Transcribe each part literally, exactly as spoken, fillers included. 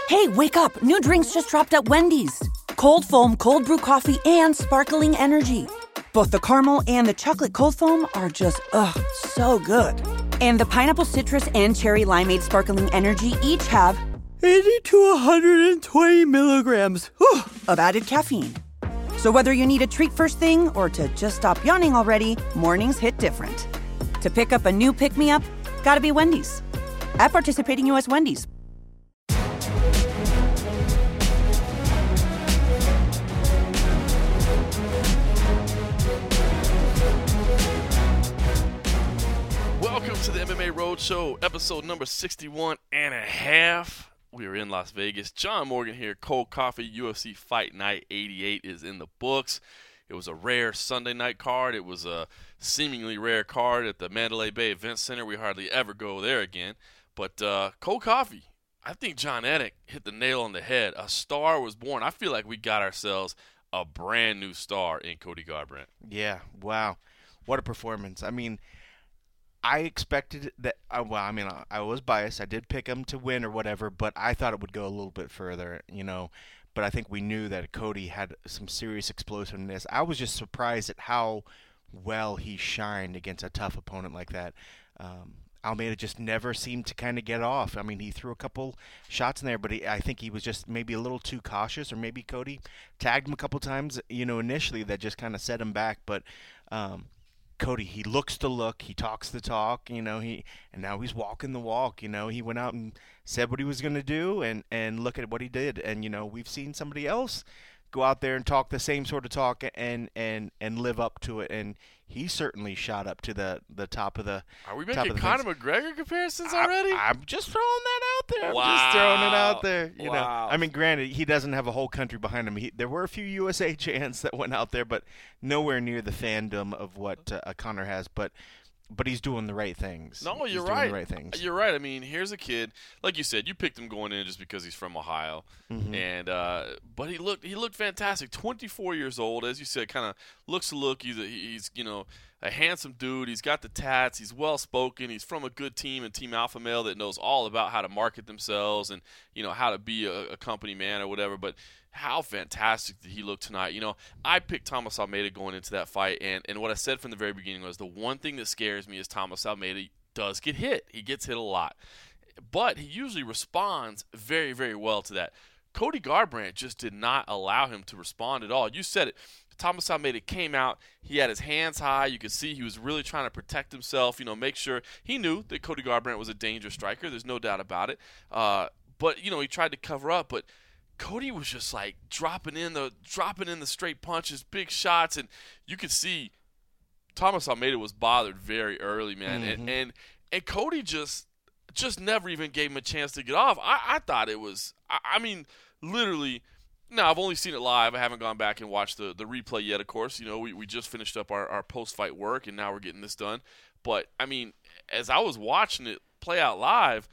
Hey, wake up. New drinks just dropped at Wendy's. Cold foam, cold brew coffee, and sparkling energy. Both the caramel and the chocolate cold foam are just, ugh, so good. And the pineapple citrus and cherry limeade sparkling energy each have eighty to one hundred twenty milligrams whew, of added caffeine. So whether you need a treat first thing or to just stop yawning already, mornings hit different. To pick up a new pick-me-up, gotta be Wendy's. At participating U S Wendy's. Welcome to the M M A Roadshow, episode number sixty-one and a half. We are in Las Vegas. John Morgan here. Cold Coffee U F C Fight Night eighty-eight is in the books. It was a rare Sunday night card. It was a seemingly rare card at the Mandalay Bay Event Center. We hardly ever go there again. But uh, Cold Coffee, I think Jon Anik hit the nail on the head. A star was born. I feel like we got ourselves a brand new star in Cody Garbrandt. Yeah, wow. What a performance. I mean, I expected that, uh, well, I mean, I, I was biased. I did pick him to win or whatever, but I thought it would go a little bit further, you know. But I think we knew that Cody had some serious explosiveness. I was just surprised at how well he shined against a tough opponent like that. Um, Almeida just never seemed to kind of get off. I mean, he threw a couple shots in there, but he, I think he was just maybe a little too cautious, or maybe Cody tagged him a couple times, you know, initially that just kind of set him back. But um, Cody, he looks the look, he talks the talk, you know, he and now he's walking the walk, you know. He went out and said what he was going to do, and, and look at what he did. And, you know, we've seen somebody else go out there and talk the same sort of talk and and, and live up to it, and he certainly shot up to the, the top of the Are we top making of the Conor fence. McGregor comparisons already? I, I'm just throwing that out there. Wow. I'm just throwing it out there. You Wow. know, I mean, granted, he doesn't have a whole country behind him. He, there were a few U S A chants that went out there, but nowhere near the fandom of what uh, Conor has. But but he's doing the right things. No, he's you're doing right. The right things. You're right. I mean, here's a kid, like you said, you picked him going in just because he's from Ohio, Mm-hmm. and uh, but he looked he looked fantastic. twenty-four years old, as you said, kind of looks to look. He's a, he's you know a handsome dude. He's got the tats. He's well spoken. He's from a good team and Team Alpha Male that knows all about how to market themselves and you know how to be a, a company man or whatever. But how fantastic did he look tonight? You know, I picked Thomas Almeida going into that fight, and, and what I said from the very beginning was the one thing that scares me is Thomas Almeida does get hit. He gets hit a lot. But he usually responds very, very well to that. Cody Garbrandt just did not allow him to respond at all. You said it. Thomas Almeida came out. He had his hands high. You could see he was really trying to protect himself, you know, make sure. He knew that Cody Garbrandt was a dangerous striker. There's no doubt about it. Uh, but, you know, he tried to cover up, but Cody was just like dropping in the dropping in the straight punches, big shots, and you could see Thomas Almeida was bothered very early, man. Mm-hmm. And, and and Cody just just never even gave him a chance to get off. I, I thought it was I, I mean, literally now I've only seen it live. I haven't gone back and watched the, the replay yet, of course. You know, we, we just finished up our, our post fight work and now we're getting this done. But I mean, as I was watching it play out live,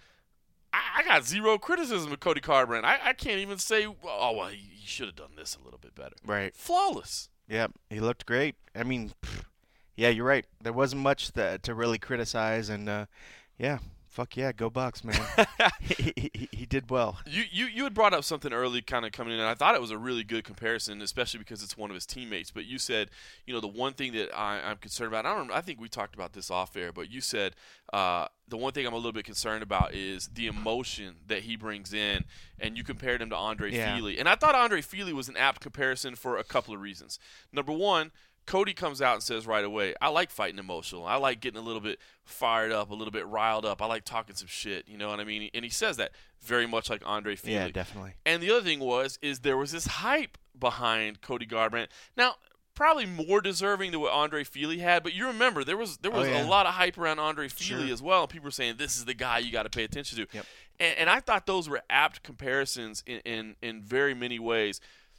I got zero criticism of Cody Garbrandt. I, I can't even say, oh, well, he, he should have done this a little bit better. Right. Flawless. Yep, he looked great. I mean, pff, yeah, you're right. There wasn't much that, to really criticize, and uh, yeah, fuck yeah, go Bucks, man. he, he, he did well. You, you you had brought up something early kind of coming in, and I thought it was a really good comparison, especially because it's one of his teammates. But you said, you know, the one thing that I, I'm concerned about, I don't I think we talked about this off air, but you said uh, the one thing I'm a little bit concerned about is the emotion that he brings in, and you compared him to Andre Yeah. Fili. And I thought Andre Fili was an apt comparison for a couple of reasons. Number one, Cody comes out and says right away, I like fighting emotional. I like getting a little bit fired up, a little bit riled up. I like talking some shit, you know what I mean? And he says that very much like Andre Fili. Yeah, definitely. And the other thing was, is there was this hype behind Cody Garbrandt. Now, probably more deserving than what Andre Fili had, but you remember there was there was Oh, yeah. a lot of hype around Andre Fili Sure. as well, and people were saying this is the guy you got to pay attention to. Yep. And, and I thought those were apt comparisons in, in, in very many ways.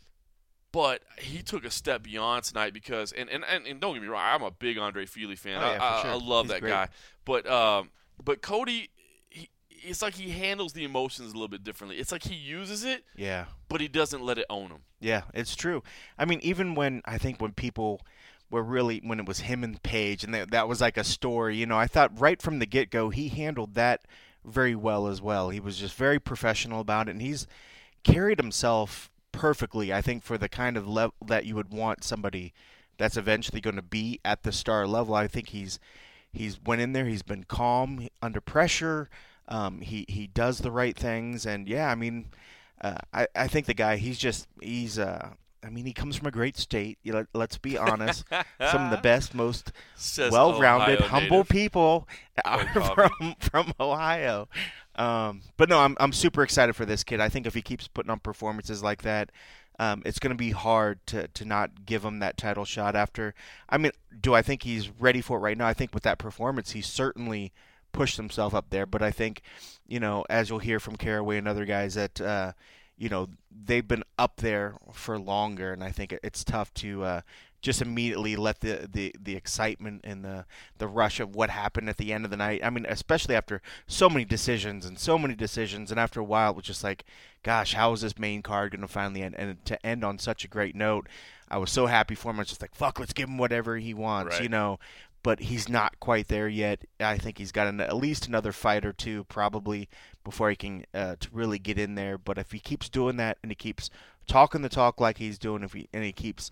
But he took a step beyond tonight because, and, and, and, and don't get me wrong, I'm a big Andre Fili fan. Oh, yeah, I, for I, sure. I love He's that great. guy. But um, but Cody, he, it's like he handles the emotions a little bit differently. It's like he uses it, Yeah. but he doesn't let it own him. Yeah, it's true. I mean, even when I think when people were really when it was him and Paige, and that that was like a story. You know, I thought right from the get go he handled that very well as well. He was just very professional about it, and he's carried himself perfectly, I think, for the kind of level that you would want somebody that's eventually going to be at the star level. I think he's he's went in there, he's been calm under pressure, um, he, he does the right things, and yeah, I mean, uh, I, I think the guy, he's just, he's, uh, I mean, he comes from a great state. You know, let's be honest. Some of the best, most Says well-rounded, Ohio humble native. people are Cold from from Ohio. Um, but no, I'm I'm super excited for this kid. I think if he keeps putting on performances like that, um, it's going to be hard to, to not give him that title shot after. I mean, do I think he's ready for it right now? I think with that performance, he certainly pushed himself up there. But I think, you know, as you'll hear from Caraway and other guys that uh, – you know, they've been up there for longer, and I think it's tough to uh, just immediately let the, the, the excitement and the, the rush of what happened at the end of the night. I mean, especially after so many decisions and so many decisions, and after a while it was just like, gosh, how is this main card going to finally end? And to end on such a great note, I was so happy for him. I was just like, fuck, let's give him whatever he wants, right. you know. But he's not quite there yet. I think he's got an, at least another fight or two probably before he can uh, to really get in there. But if he keeps doing that and he keeps talking the talk like he's doing, if he and he keeps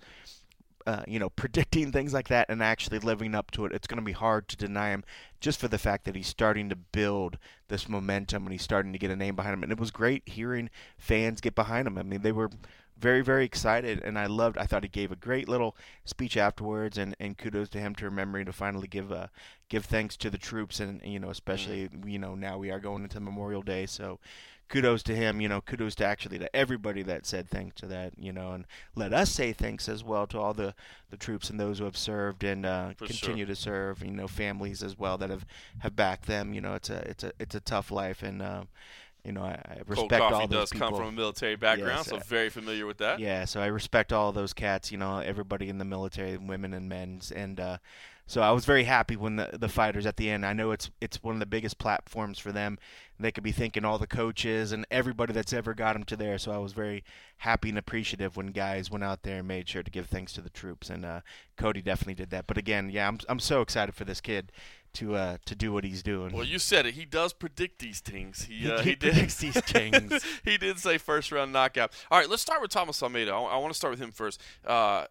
uh, you know predicting things like that and actually living up to it, it's going to be hard to deny him just for the fact that he's starting to build this momentum and he's starting to get a name behind him. And it was great hearing fans get behind him. I mean, they were very, very excited, and I loved. I thought he gave a great little speech afterwards, and, and kudos to him to remembering to finally give uh, give thanks to the troops, and you know, especially mm-hmm. you know now we are going into Memorial Day, so kudos to him. You know, kudos to actually to everybody that said thanks to that. You know, and let us say thanks as well to all the, the troops and those who have served and uh, continue sure. to serve. You know, families as well that have, have backed them. You know, it's a it's a it's a tough life, and. Uh, You know, I, I respect Cold Coffee all those does people. come from a military background, yes, so uh, very familiar with that. Yeah, so I respect all those cats, you know, everybody in the military, women and men's. And uh, so I was very happy when the, the fighters at the end, I know it's it's one of the biggest platforms for them. They could be thanking all the coaches and everybody that's ever got them to there. So I was very happy and appreciative when guys went out there and made sure to give thanks to the troops. And uh, Cody definitely did that. But again, yeah, I'm I'm so excited for this kid to uh, to do what he's doing. Well, you said it. He does predict these things. He, uh, he, he did. predicts these things. He did say first round knockout. All right, let's start with Thomas Almeida. I, I want to start with him first. Uh,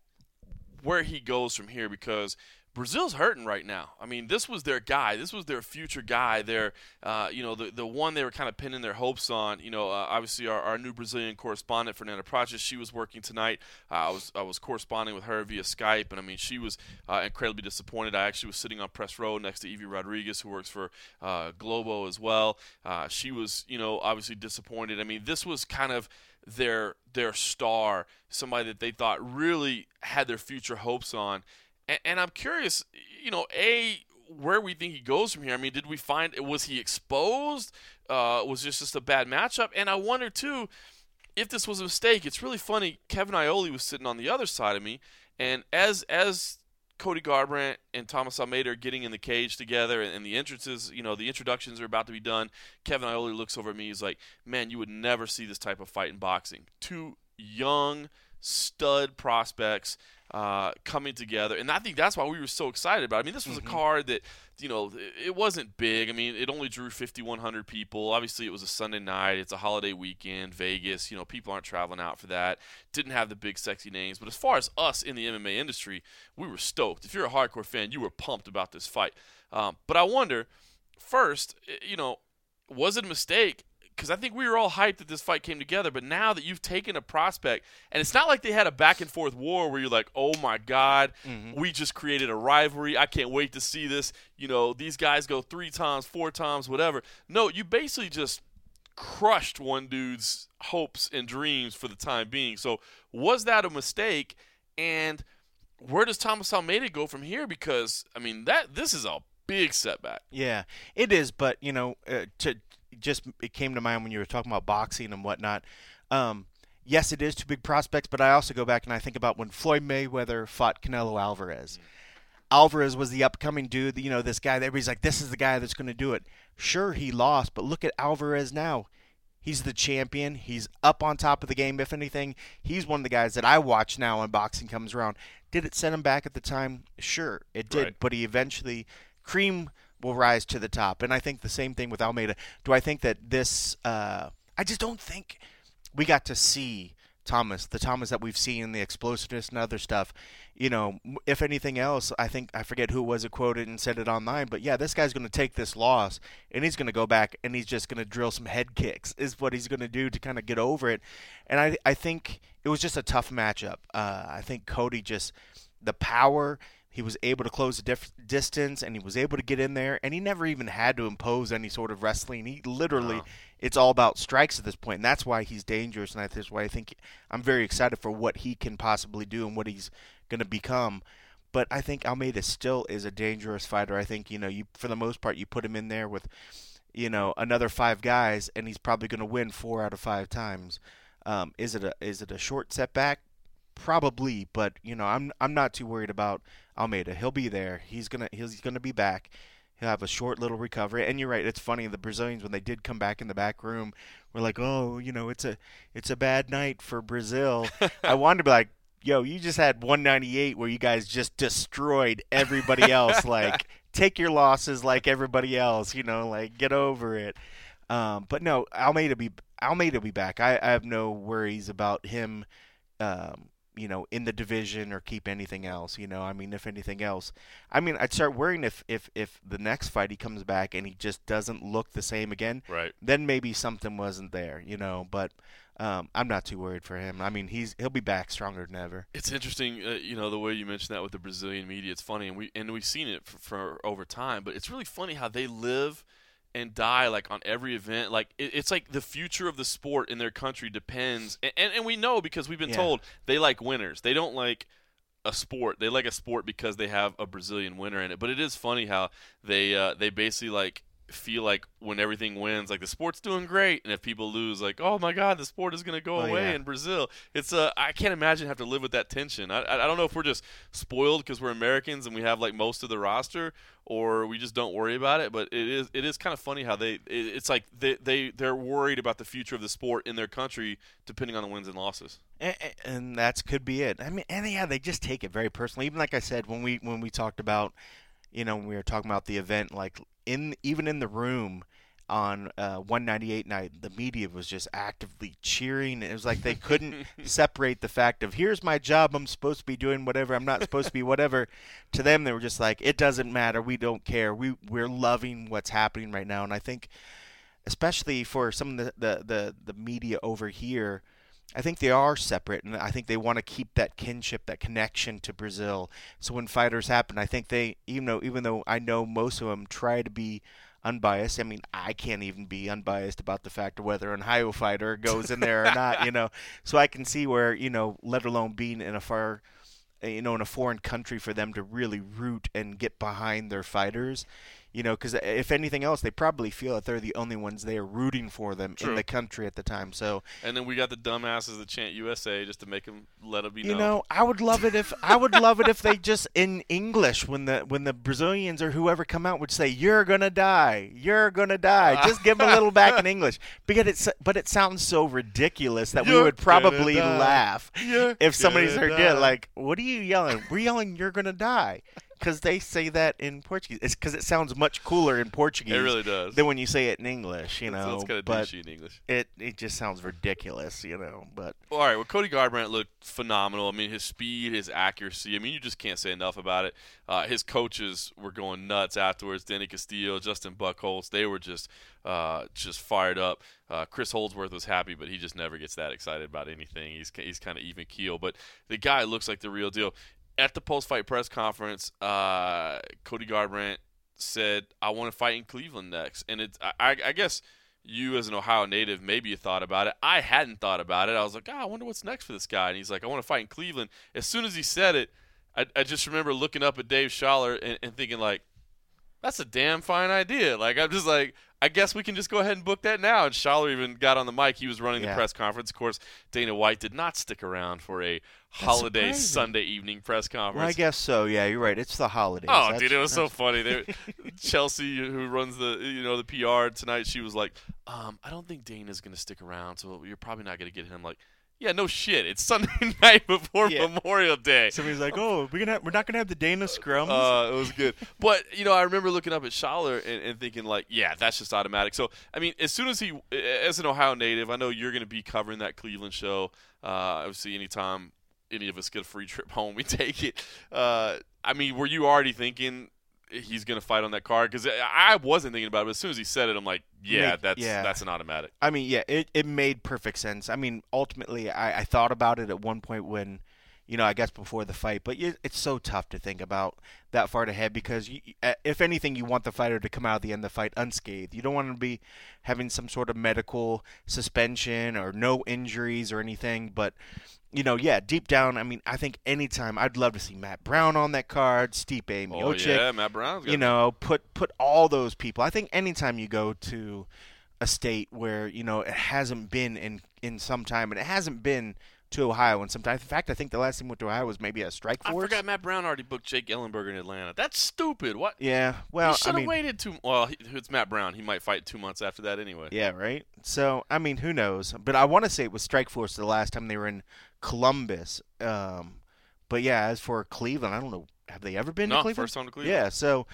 where he goes from here, because Brazil's hurting right now. I mean, this was their guy. This was their future guy. Their, uh, you know, the the one they were kind of pinning their hopes on. You know, uh, obviously our, our new Brazilian correspondent, Fernanda Prates, she was working tonight. Uh, I was I was corresponding with her via Skype, and I mean, she was uh, incredibly disappointed. I actually was sitting on press row next to Evie Rodriguez, who works for uh, Globo as well. Uh, she was, you know, obviously disappointed. I mean, this was kind of their their star, somebody that they thought really had their future hopes on. And, and I'm curious, you know, A, where we think he goes from here. I mean, did we find, was he exposed? Uh, was this just a bad matchup? And I wonder, too, if this was a mistake. It's really funny. Kevin Iole was sitting on the other side of me, and as as Cody Garbrandt and Thomas Almeida are getting in the cage together, and, and the entrances, you know, the introductions are about to be done, Kevin Iole looks over at me. He's like, man, you would never see this type of fight in boxing. Two young stud prospects uh, coming together, and I think that's why we were so excited about it. I mean, this was mm-hmm. a card that, you know, it wasn't big. I mean, it only drew fifty-one hundred people. Obviously, it was a Sunday night. It's a holiday weekend, Vegas. You know, people aren't traveling out for that. Didn't have the big, sexy names. But as far as us in the M M A industry, we were stoked. If you're a hardcore fan, you were pumped about this fight. Um, but I wonder, first, you know, was it a mistake? Because I think we were all hyped that this fight came together, but now that you've taken a prospect, and it's not like they had a back-and-forth war where you're like, oh, my God, mm-hmm. we just created a rivalry. I can't wait to see this. You know, these guys go three times, four times, whatever. No, you basically just crushed one dude's hopes and dreams for the time being. So was that a mistake? And where does Thomas Almeida go from here? Because, I mean, that this is a big setback. Yeah, it is, but, you know, uh, to – just it came to mind when you were talking about boxing and whatnot. Um, yes, it is two big prospects, but I also go back and I think about when Floyd Mayweather fought Canelo Alvarez. Mm-hmm. Alvarez was the upcoming dude, you know, this guy that everybody's like, this is the guy that's going to do it. Sure, he lost, but look at Alvarez now. He's the champion. He's up on top of the game. If anything, he's one of the guys that I watch now when boxing comes around. Did it set him back at the time? Sure, it did, right. But he eventually – Cream – will rise to the top. And I think the same thing with Almeida. Do I think that this uh, – I just don't think we got to see Thomas, the Thomas that we've seen, the explosiveness and other stuff. You know, if anything else, I think – I forget who was it quoted and said it online. But, yeah, this guy's going to take this loss, and he's going to go back, and he's just going to drill some head kicks is what he's going to do to kind of get over it. And I, I think it was just a tough matchup. Uh, I think Cody just – the power – he was able to close the dif- distance, and he was able to get in there, and he never even had to impose any sort of wrestling. He literally, No. It's all about strikes at this point, and that's why he's dangerous, and that's why I think I'm very excited for what he can possibly do and what he's going to become. But I think Almeida still is a dangerous fighter. I think, you know, you for the most part, you put him in there with, you know, another five guys, and he's probably going to win four out of five times. Um, is it a is it a short setback? Probably, but you know, I'm I'm not too worried about Almeida. He'll be there. He's gonna he's gonna be back. He'll have a short little recovery. And you're right. It's funny. The Brazilians, when they did come back in the back room, were like, "Oh, you know, it's a it's a bad night for Brazil." I wanted to be like, "Yo, you just had one ninety-eight where you guys just destroyed everybody else. Like, take your losses like everybody else. You know, like get over it." Um, but no, Almeida be Almeida be back. I, I have no worries about him. Um, you know, in the division or keep anything else, you know, I mean, if anything else, I mean, I'd start worrying if, if, if the next fight he comes back and he just doesn't look the same again, Right. then maybe something wasn't there, you know, but um, I'm not too worried for him. I mean, he's, he'll be back stronger than ever. It's interesting, uh, you know, the way you mentioned that with the Brazilian media. It's funny, and, we, and we've seen it for, for over time, but it's really funny how they live and die like on every event. Like it, it's like the future of the sport in their country depends, and, and, and we know because we've been Yeah. told they like winners. They don't like a sport. They like a sport because they have a Brazilian winner in it. But it is funny how they uh, they basically like feel like when everything wins, like the sport's doing great, and if people lose, like, oh my God, the sport is going to go Oh, away yeah. in Brazil. It's uh, I can't imagine have to live with that tension. I I don't know if we're just spoiled because we're Americans and we have like most of the roster, or we just don't worry about it. But it is it is kind of funny how they it, it's like they they they're worried about the future of the sport in their country depending on the wins and losses. And, and that could be it. I mean, and yeah, they just take it very personally. Even like I said, when we when we talked about, you know, when we were talking about the event, like in even in the room on uh, one ninety-eight night, the media was just actively cheering. It was like they couldn't separate the fact of here's my job, I'm supposed to be doing whatever, I'm not supposed to be whatever. To them, they were just like, it doesn't matter, we don't care, we we're loving what's happening right now. And I think, especially for some of the the the, the media over here, I think they are separate, and I think they want to keep that kinship, that connection to Brazil. So when fighters happen, I think they, even though even though I know most of them try to be unbiased. I mean, I can't even be unbiased about the fact of whether an Ohio fighter goes in there or not, you know. So I can see where, you know, let alone being in a far, you know, in a foreign country, for them to really root and get behind their fighters. You know, because if anything else, they probably feel that they're the only ones there rooting for them True. in the country at the time. So, and then we got the dumbasses that chant U S A just to make them let it be known. you know, I would love it if I would love it if they just in English, when the when the Brazilians or whoever come out, would say, "You're gonna die, you're gonna die." Just give them a little back in English, because it's but it sounds so ridiculous that we You're would probably gonna die. laugh You're if somebody's gonna heard it. die. Like, what are you yelling? We're yelling, "You're gonna die." Because they say that in Portuguese. It's because it sounds much cooler in Portuguese It really does. than when you say it in English, you It's- know. it's kind of but douchey in English. it it just sounds ridiculous, you know. But Well, all right, well, Cody Garbrandt looked phenomenal. I mean, his speed, his accuracy. I mean, you just can't say enough about it. Uh, his coaches were going nuts afterwards. Denny Castillo, Justin Buchholz, they were just uh, just fired up. Uh, Chris Holdsworth was happy, but he just never gets that excited about anything. He's he's kind of even keel, but the guy looks like the real deal. At the post-fight press conference, uh, Cody Garbrandt said, "I want to fight in Cleveland next." And it's, I, I guess you as an Ohio native, maybe you thought about it. I hadn't thought about it. I was like, oh, I wonder what's next for this guy. And he's like, I want to fight in Cleveland. As soon as he said it, I, I just remember looking up at Dave Schaller and, and thinking, like, that's a damn fine idea. Like, I'm just like, I guess we can just go ahead and book that now. And Schaller even got on the mic. He was running Yeah. the press conference. Of course, Dana White did not stick around for a holiday surprising. Sunday evening press conference. well, I guess so. Yeah, you're right. It's the holidays. Oh, That's- dude, it was so that's- funny. They, Chelsea, who runs the you know the P R tonight, she was like, um, "I don't think Dana's going to stick around, so you're probably not going to get him." Like, Yeah, no shit. It's Sunday night before Yeah. Memorial Day. Somebody's like, "Oh, we're gonna we're not gonna have the Dana scrums." Uh, it was good. But, you know, I remember looking up at Schaller and, and thinking, like, yeah, that's just automatic. So, I mean, as soon as he, as an Ohio native, I know you're going to be covering that Cleveland show. Uh, obviously, anytime any of us get a free trip home, we take it. Uh, I mean, were you already thinking he's going to fight on that card? Because I wasn't thinking about it, but as soon as he said it, I'm like, yeah, Made- that's yeah. that's an automatic. I mean, yeah, it, it made perfect sense. I mean, ultimately, I, I thought about it at one point when, you know, I guess before the fight, but you, it's so tough to think about that far ahead because, you, if anything, you want the fighter to come out at the end of the fight unscathed. You don't want to be having some sort of medical suspension or no injuries or anything, but, you know, yeah, deep down, I mean, I think anytime, I'd love to see Matt Brown on that card, Stipe Oh, Miocic. yeah, Matt Brown's got You know, put put all those people. I think anytime you go to a state where, you know, it hasn't been in, in some time, and it hasn't been to Ohio in some time. In fact, I think the last time we went to Ohio was maybe a strike I force. forgot Matt Brown already booked Jake Ellenberger in Atlanta. That's stupid. What? Yeah, well, he should I have mean, waited two. Well, he, it's Matt Brown. He might fight two months after that anyway. yeah, right? So, I mean, who knows? But I want to say it was strike force the last time they were in Columbus. Um, but, yeah, as for Cleveland, I don't know. Have they ever been No, to Cleveland? first time to Cleveland. Yeah, so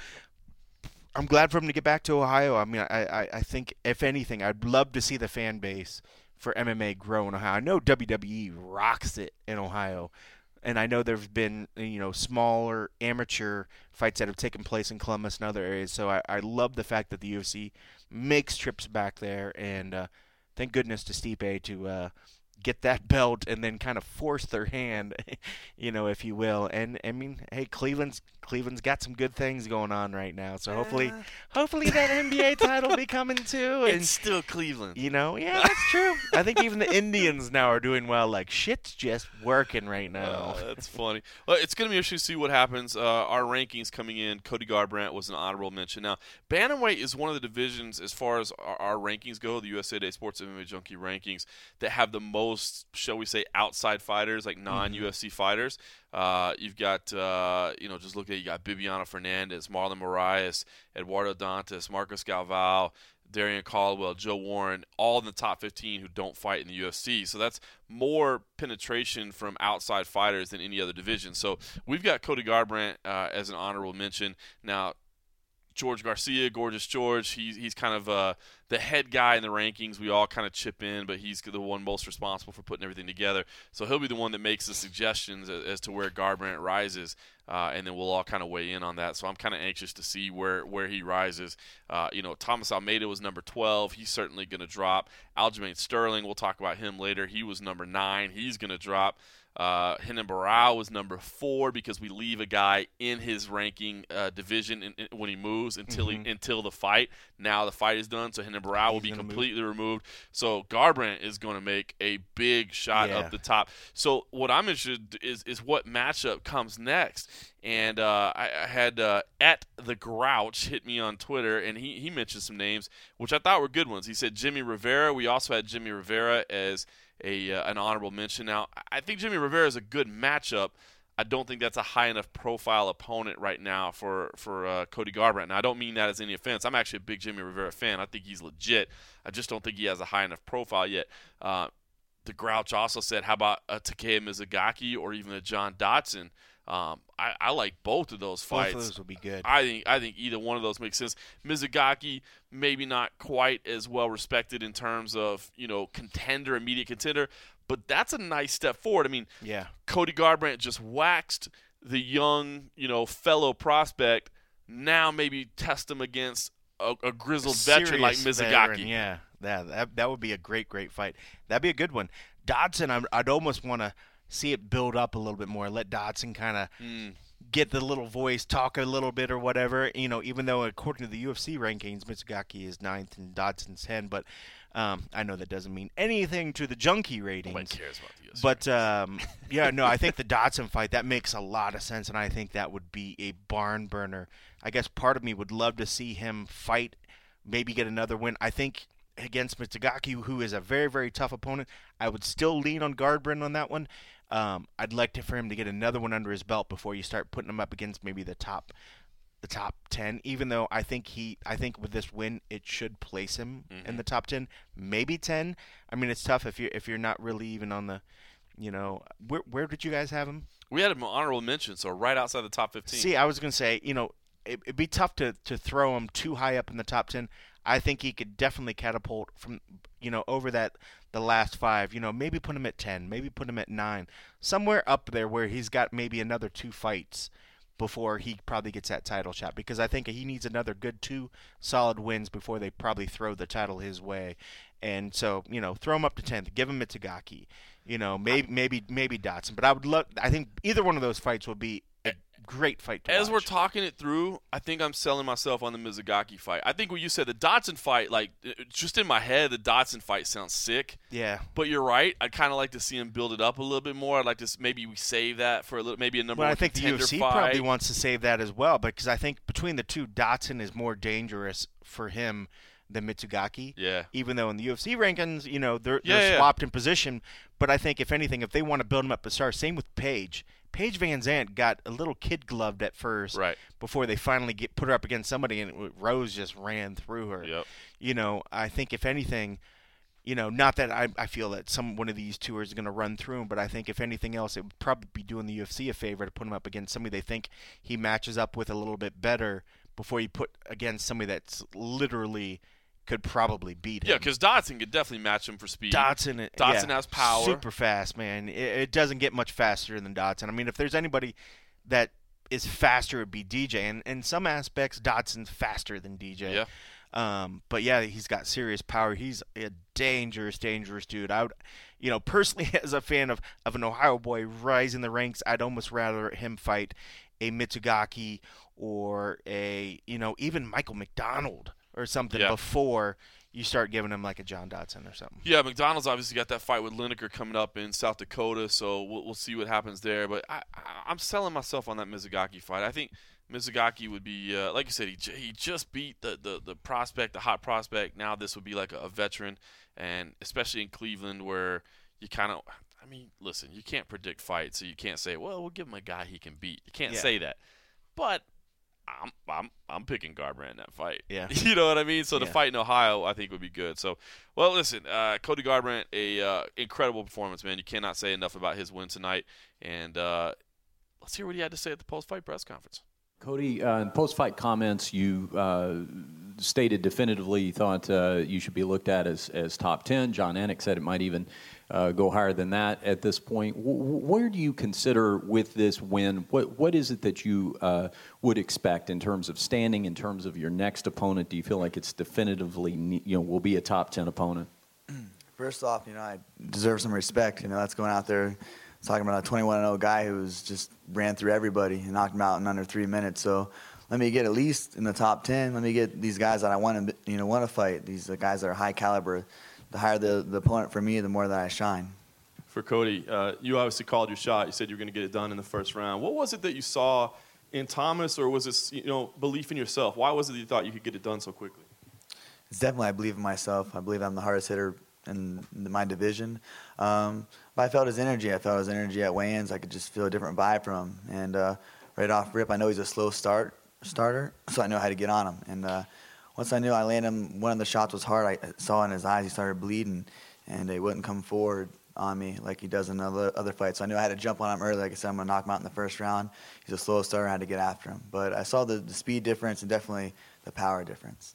I'm glad for him to get back to Ohio. I mean, I, I, I think, if anything, I'd love to see the fan base for M M A grow in Ohio. I know W W E rocks it in Ohio, and I know there's been, you know, smaller amateur fights that have taken place in Columbus and other areas, so I, I love the fact that the U F C makes trips back there, and uh, thank goodness to Stipe to uh, get that belt and then kind of force their hand, you know, if you will. And I mean, hey, Cleveland's Cleveland's got some good things going on right now, so hopefully, Uh. hopefully that N B A title will be coming too. And It's still Cleveland. you know, yeah, that's true. I think even the Indians now are doing well. Like, shit's just working right now. Uh, that's funny. Well, it's going to be interesting to see what happens. Uh, our rankings coming in, Cody Garbrandt was an honorable mention. Now, bantamweight is one of the divisions, as far as our, our rankings go, the U S A Today Sports M M A Junkie rankings, that have the most, shall we say, outside fighters, like non-U F C mm-hmm. fighters. Uh, you've got, uh, you know, just look at it, you got Bibiano Fernandez, Marlon Moraes, Eduardo Dantas, Marcos Galvao, Darian Caldwell, Joe Warren, all in the top fifteen who don't fight in the U F C. So that's more penetration from outside fighters than any other division. So we've got Cody Garbrandt uh, as an honorable mention. Now, George Garcia, Gorgeous George, he's, he's kind of uh, the head guy in the rankings. We all kind of chip in, but he's the one most responsible for putting everything together. So he'll be the one that makes the suggestions as, as to where Garbrandt rises, uh, and then we'll all kind of weigh in on that. So I'm kind of anxious to see where, where he rises. Uh, you know, Thomas Almeida was number twelve. He's certainly going to drop. Aljamain Sterling, we'll talk about him later. He was number nine. He's going to drop. Uh, Renan Barao was number four because we leave a guy in his ranking uh, division in, in, when he moves until Mhm. he, until the fight. Now the fight is done, so Renan Barao will He's be gonna completely removed. So Garbrandt is going to make a big shot Yeah. up the top. So what I'm interested is is what matchup comes next. And uh, I, I had uh, at the Grouch hit me on Twitter, and he, he mentioned some names which I thought were good ones. He said Jimmy Rivera. We also had Jimmy Rivera as a uh, an honorable mention. Now, I think Jimmy Rivera is a good matchup. I don't think that's a high enough profile opponent right now for for uh, Cody Garbrandt. Now, I don't mean that as any offense. I'm actually a big Jimmy Rivera fan. I think he's legit. I just don't think he has a high enough profile yet. Uh, the Grouch also said, how about a Takeya Mizugaki or even a John Dodson? Um, I, I like both of those fights. Both of those will be good. I think I think either one of those makes sense. Mizugaki, maybe not quite as well respected in terms of, you know, contender, immediate contender, but that's a nice step forward. I mean, Yeah. Cody Garbrandt just waxed the young, you know, fellow prospect. Now maybe test him against a, a grizzled veteran like Serious Mizugaki. veteran, Yeah, that, that that would be a great, great fight. That'd be a good one. Dodson, I'd, I'd almost want to see it build up a little bit more. Let Dodson kind of Mm. get the little voice, talk a little bit or whatever. You know, even though according to the U F C rankings, Mitsugaki is ninth and Dodson's ten, but um, I know that doesn't mean anything to the junkie ratings. Nobody cares about the U F C. But um, yeah, no, I think the Dodson fight, that makes a lot of sense, and I think that would be a barn burner. I guess part of me would love to see him fight, maybe get another win. I think against Mitsugaki, who is a very, very tough opponent, I would still lean on Garbrandt on that one. Um, I'd like to, for him to get another one under his belt before you start putting him up against maybe the top the top ten, even though I think he I think with this win it should place him Mm-hmm. in the top ten, maybe ten. I mean, it's tough if you if you're not really even on the, you know, where where did you guys have him? We had an honorable mention, so right outside the top fifteen. See, I was going to say, you know, it, it'd be tough to to throw him too high up in the top ten. I think he could definitely catapult from, you know, over that the last five. You know, maybe put him at ten, maybe put him at nine, somewhere up there where he's got maybe another two fights before he probably gets that title shot, because I think he needs another good two solid wins before they probably throw the title his way. And so, you know, throw him up to tenth, give him Mitagaki, you know, maybe maybe maybe Dotson. But I would love, I think either one of those fights would be a great fight to As watch. we're talking it through, I think I'm selling myself on the Mizugaki fight. I think what you said, the Dotson fight, like, just in my head, the Dotson fight sounds sick. Yeah. But you're right. I'd kind of like to see him build it up a little bit more. I'd like to s- maybe we save that for a little, maybe a number Well, one I think the U contender F C fight. probably wants to save that as well, because I think between the two, Dotson is more dangerous for him than Mitsugaki. Yeah. Even though in the U F C rankings, you know, they're, Yeah, they're yeah. swapped in position. But I think, if anything, if they want to build him up a star, same with Paige. Paige Van Zandt got a little kid gloved at first, Right. before they finally get put her up against somebody, and it, Rose just ran through her. Yep. You know, I think if anything, you know, not that I, I feel that some one of these two is going to run through him, but I think if anything else, it would probably be doing the U F C a favor to put him up against somebody they think he matches up with a little bit better before you put against somebody that's literally could probably beat him. Yeah, because Dotson could definitely match him for speed. Dotson, Dotson yeah, has power. super fast, man. It, it doesn't get much faster than Dotson. I mean, if there's anybody that is faster, it'd be D J. And in some aspects, Dotson's faster than D J. Yeah. Um, but yeah, he's got serious power. He's a dangerous, dangerous dude. I would, you know, personally, as a fan of, of an Ohio boy rising the ranks, I'd almost rather him fight a Mitsugaki or a, you know, even Michael McDonald or something Yeah. before you start giving him like a John Dotson or something. Yeah, McDonald's obviously got that fight with Lineker coming up in South Dakota, so we'll, we'll see what happens there. But I, I, I'm selling myself on that Mizugaki fight. I think Mizugaki would be, uh, like you said, he, j- he just beat the, the, the prospect, the hot prospect. Now this would be like a, a veteran, and especially in Cleveland where you kind of, I mean, listen, you can't predict fights, so you can't say, well, we'll give him a guy he can beat. You can't Yeah. say that. But I'm I'm I'm picking Garbrandt in that fight. Yeah. You know what I mean? So the Yeah. fight in Ohio, I think, would be good. So, well, listen, uh, Cody Garbrandt, a uh, incredible performance, man. You cannot say enough about his win tonight. And uh, let's hear what he had to say at the post-fight press conference. Cody, uh, in post-fight comments, you uh, stated definitively you thought uh, you should be looked at as, as top ten. John Anik said it might even uh, go higher than that at this point. W- where do you consider with this win, what what is it that you uh, would expect in terms of standing, in terms of your next opponent? Do you feel like it's definitively, you know, will be a top ten opponent? First off, you know, I deserve some respect. You know, that's going out there talking about a twenty-one and oh guy who's just ran through everybody and knocked him out in under three minutes. So let me get at least in the top ten. Let me get these guys that I want to, you know, want to fight. These are guys that are high caliber. The higher the, the opponent for me, the more that I shine. For Cody, uh, you obviously called your shot. You said you were going to get it done in the first round. What was it that you saw in Thomas, or was it, you know, belief in yourself? Why was it that you thought you could get it done so quickly? It's definitely, I believe in myself. I believe I'm the hardest hitter in my division. Um, but I felt his energy. I felt his energy at weigh-ins. I could just feel a different vibe from him. And uh, right off rip, I know he's a slow start starter, so I know how to get on him. And uh, once I knew I landed him, one of the shots was hard. I saw in his eyes he started bleeding, and he wouldn't come forward on me like he does in other other fights. So I knew I had to jump on him early. Like I said, I'm going to knock him out in the first round. He's a slow starter. I had to get after him. But I saw the, the speed difference and definitely the power difference.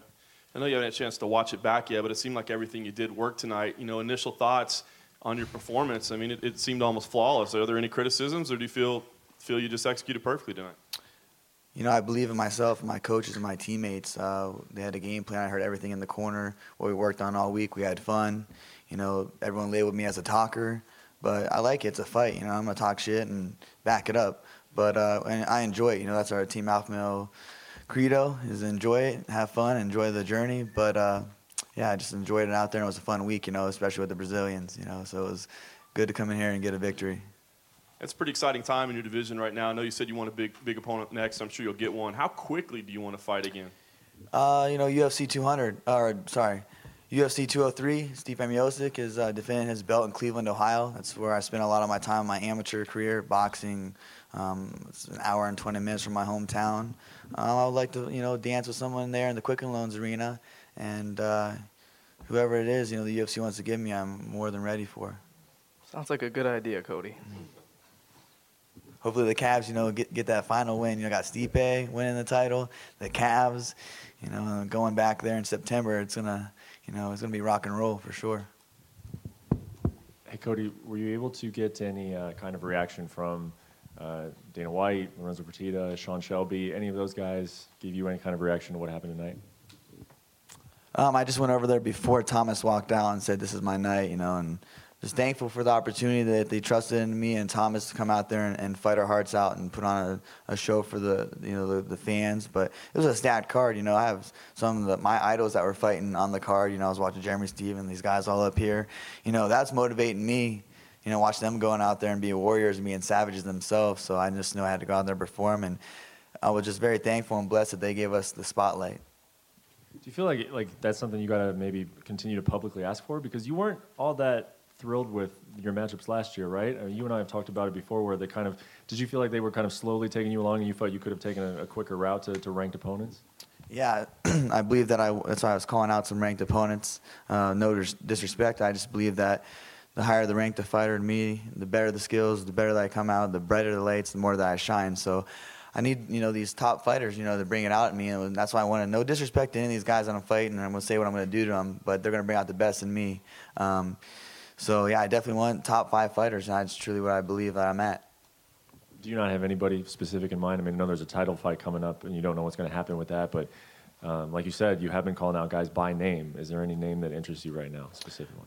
I know you haven't had a chance to watch it back yet, but it seemed like everything you did worked tonight. You know, initial thoughts on your performance. I mean, it, it seemed almost flawless. Are there any criticisms, or do you feel feel you just executed perfectly tonight? You know, I believe in myself, my coaches, and my teammates. Uh, they had a game plan. I heard everything in the corner, what we worked on all week. We had fun. You know, everyone labeled me as a talker, but I like it. It's a fight. You know, I'm going to talk shit and back it up. But uh, and I enjoy it. You know, that's our Team Alpha Male credo, is enjoy it, have fun, enjoy the journey. But, uh, yeah, I just enjoyed it out there, and it was a fun week, you know, especially with the Brazilians, you know. So it was good to come in here and get a victory. It's a pretty exciting time in your division right now. I know you said you want a big big opponent next. I'm sure you'll get one. How quickly do you want to fight again? Uh, you know, U F C two hundred, or sorry, U F C two oh three, Stipe Miocic is uh, defending his belt in Cleveland, Ohio. That's where I spent a lot of my time in my amateur career, boxing. Um, it's an hour and twenty minutes from my hometown. Uh, I would like to, you know, dance with someone there in the Quicken Loans arena, and uh, whoever it is, you know, the U F C wants to give me, I'm more than ready for. Sounds like a good idea, Cody. Hopefully the Cavs, you know, get get that final win. You know, got Stipe winning the title, the Cavs, you know, going back there in September. It's gonna, you know, it's gonna be rock and roll for sure. Hey Cody, were you able to get any uh, kind of reaction from uh, Dana White, Lorenzo Fertitta, Sean Shelby? Any of those guys give you any kind of reaction to what happened tonight? Um, I just went over there before Thomas walked out and said, "This is my night," you know, and just thankful for the opportunity that they trusted in me and Thomas to come out there and, and fight our hearts out and put on a, a show for the you know the, the fans. But it was a stacked card. You know, I have some of the, my idols that were fighting on the card. You know, I was watching Jeremy Stephens, these guys all up here. You know, that's motivating me. You know, watch them going out there and being warriors and being savages themselves. So I just knew I had to go out there and perform, and I was just very thankful and blessed that they gave us the spotlight. Do you feel like like that's something you got to maybe continue to publicly ask for? Because you weren't all that thrilled with your matchups last year, right? I mean, you and I have talked about it before where they kind of, did you feel like they were kind of slowly taking you along and you felt you could have taken a, a quicker route to, to ranked opponents? Yeah, I believe that I, that's why I was calling out some ranked opponents. Uh, no dis- disrespect, I just believe that the higher the rank the fighter in me, the better the skills, the better that I come out, the brighter the lights, the more that I shine. So I need, you know, these top fighters, you know, to bring it out in me, and that's why I want to, no disrespect to any of these guys that I'm fighting, and I'm going to say what I'm going to do to them, but they're going to bring out the best in me. Um, So, yeah, I definitely want top five fighters, and that's truly what I believe that I'm at. Do you not have anybody specific in mind? I mean, I know there's a title fight coming up, and you don't know what's going to happen with that, but um, like you said, you have been calling out guys by name. Is there any name that interests you right now, specifically?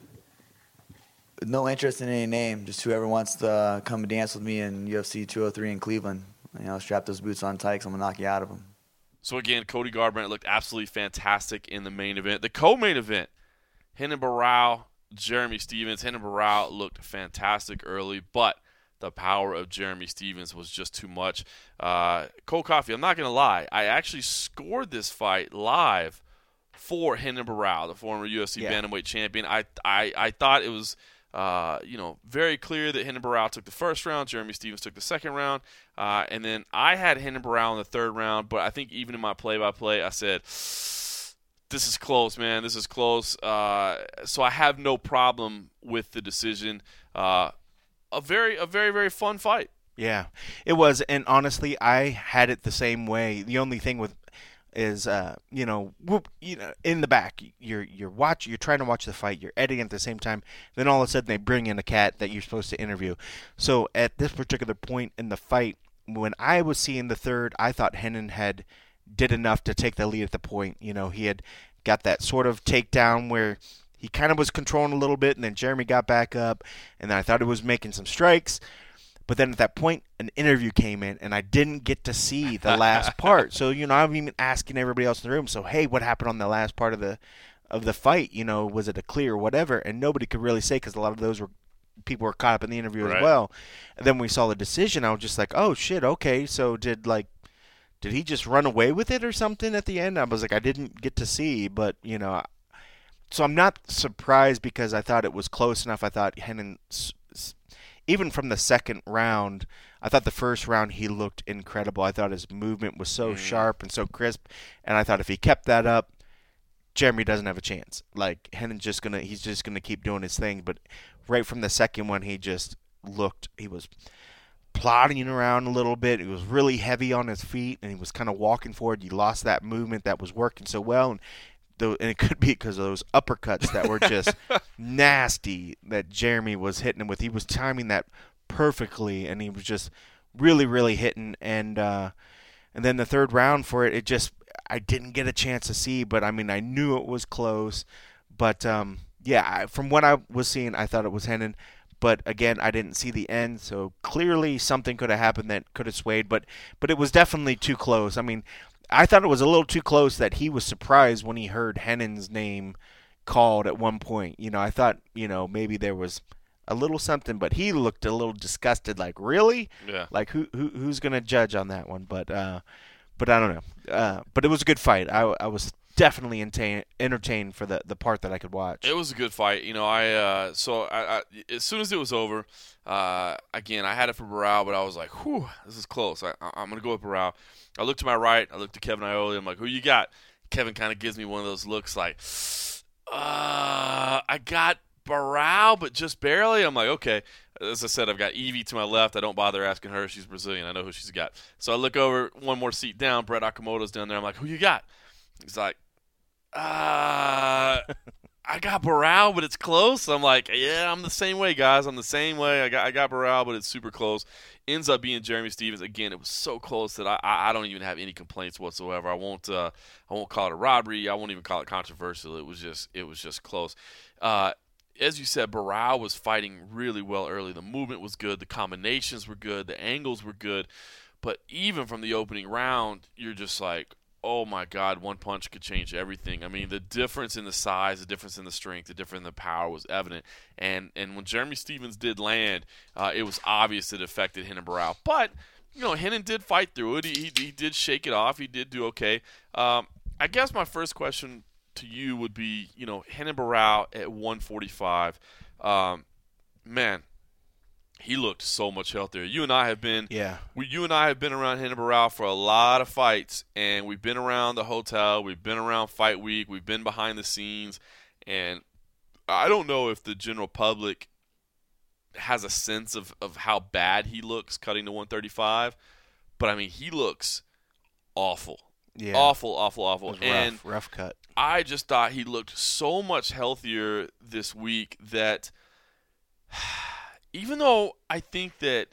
No interest in any name, just whoever wants to uh, come and dance with me in U F C two oh three in Cleveland. You know, strap those boots on tight because I'm going to knock you out of them. So, again, Cody Garbrandt looked absolutely fantastic in the main event. The co-main event, Renan Barão, Jeremy Stephens. Renan Barão looked fantastic early, but the power of Jeremy Stephens was just too much. Uh, Cole Coffey, I'm not going to lie. I actually scored this fight live for Renan Barão, the former U F C Yeah. bantamweight champion. I, I, I thought it was uh, you know, very clear that Renan Barão took the first round, Jeremy Stephens took the second round, uh, and then I had Renan Barão in the third round, but I think even in my play-by-play I said, this is close, man. This is close. Uh, so I have no problem with the decision. Uh, a very, a very, very fun fight. Yeah, it was, and honestly, I had it the same way. The only thing with is, uh, you know, whoop, you know, in the back, you're you're watch, you're trying to watch the fight, you're editing at the same time. Then all of a sudden, they bring in a cat that you're supposed to interview. So at this particular point in the fight, when I was seeing the third, I thought Renan had did enough to take the lead at the point. You know, he had got that sort of takedown where he kind of was controlling a little bit, and then Jeremy got back up, and then I thought he was making some strikes. But then at that point, an interview came in, and I didn't get to see the last part. So, you know, I'm even asking everybody else in the room, so, hey, what happened on the last part of the of the fight? You know, was it a clear or whatever? And nobody could really say because a lot of those were people were caught up in the interview Right. as well. And then when we saw the decision, I was just like, oh, shit, okay. So did, like, did he just run away with it or something at the end? I was like, I didn't get to see, but, you know, so I'm not surprised because I thought it was close enough. I thought Renan, even from the second round, I thought the first round he looked incredible. I thought his movement was so Mm. sharp and so crisp, and I thought if he kept that up, Jeremy doesn't have a chance. Like, Renan's just gonna, he's just gonna keep doing his thing. But right from the second one, he just looked, he was plodding around a little bit. He was really heavy on his feet, and he was kind of walking forward. He lost that movement that was working so well, and, the, and it could be because of those uppercuts that were just nasty that Jeremy was hitting him with. He was timing that perfectly, and he was just really, really hitting. And uh, and then the third round for it, it just I didn't get a chance to see, but I mean I knew it was close. But um, yeah, I, from what I was seeing, I thought it was Renan. But again, I didn't see the end, so clearly something could have happened that could have swayed. But but it was definitely too close. I mean, I thought it was a little too close that he was surprised when he heard Renan's name called at one point. You know, I thought, you know, maybe there was a little something, but he looked a little disgusted, like, really? Yeah. Like, who, who who's going to judge on that one? But uh, but I don't know. Uh, but it was a good fight. I, I was definitely entertain, entertained for the, the part that I could watch. It was a good fight. You know, I uh, so I, I as soon as it was over, uh, again I had it for Barao, but I was like, whew, this is close. I, I'm gonna go with Barao. I looked to my right. I looked to Kevin Iole. I'm like, who you got? Kevin kind of gives me one of those looks like, uh, I got Barao, but just barely. I'm like, okay. As I said, I've got Evie to my left. I don't bother asking her. She's Brazilian. I know who she's got. So I look over one more seat down. Brett Okamoto's down there. I'm like, who you got? He's like, uh, I got Barao, but it's close. I'm like, yeah, I'm the same way, guys. I'm the same way. I got I got Barao, but it's super close. Ends up being Jeremy Stephens. Again, it was so close that I I don't even have any complaints whatsoever. I won't uh, I won't call it a robbery. I won't even call it controversial. It was just it was just close. Uh, as you said, Barao was fighting really well early. The movement was good. The combinations were good. The angles were good. But even from the opening round, you're just like, oh, my God, one punch could change everything. I mean, the difference in the size, the difference in the strength, the difference in the power was evident. And and when Jeremy Stephens did land, uh, it was obvious it affected Renan Barao. But, you know, Renan did fight through it. He, he, he did shake it off. He did do okay. Um, I guess my first question to you would be, you know, Renan Barao at one forty-five. Um, man, he looked so much healthier. You and I have been, yeah. We, you and I have been around Renan Barao for a lot of fights, and we've been around the hotel, we've been around fight week, we've been behind the scenes, and I don't know if the general public has a sense of, of how bad he looks cutting to one thirty-five, but I mean he looks awful, yeah, awful, awful, awful, rough, and rough cut. I just thought he looked so much healthier this week that. Even though I think that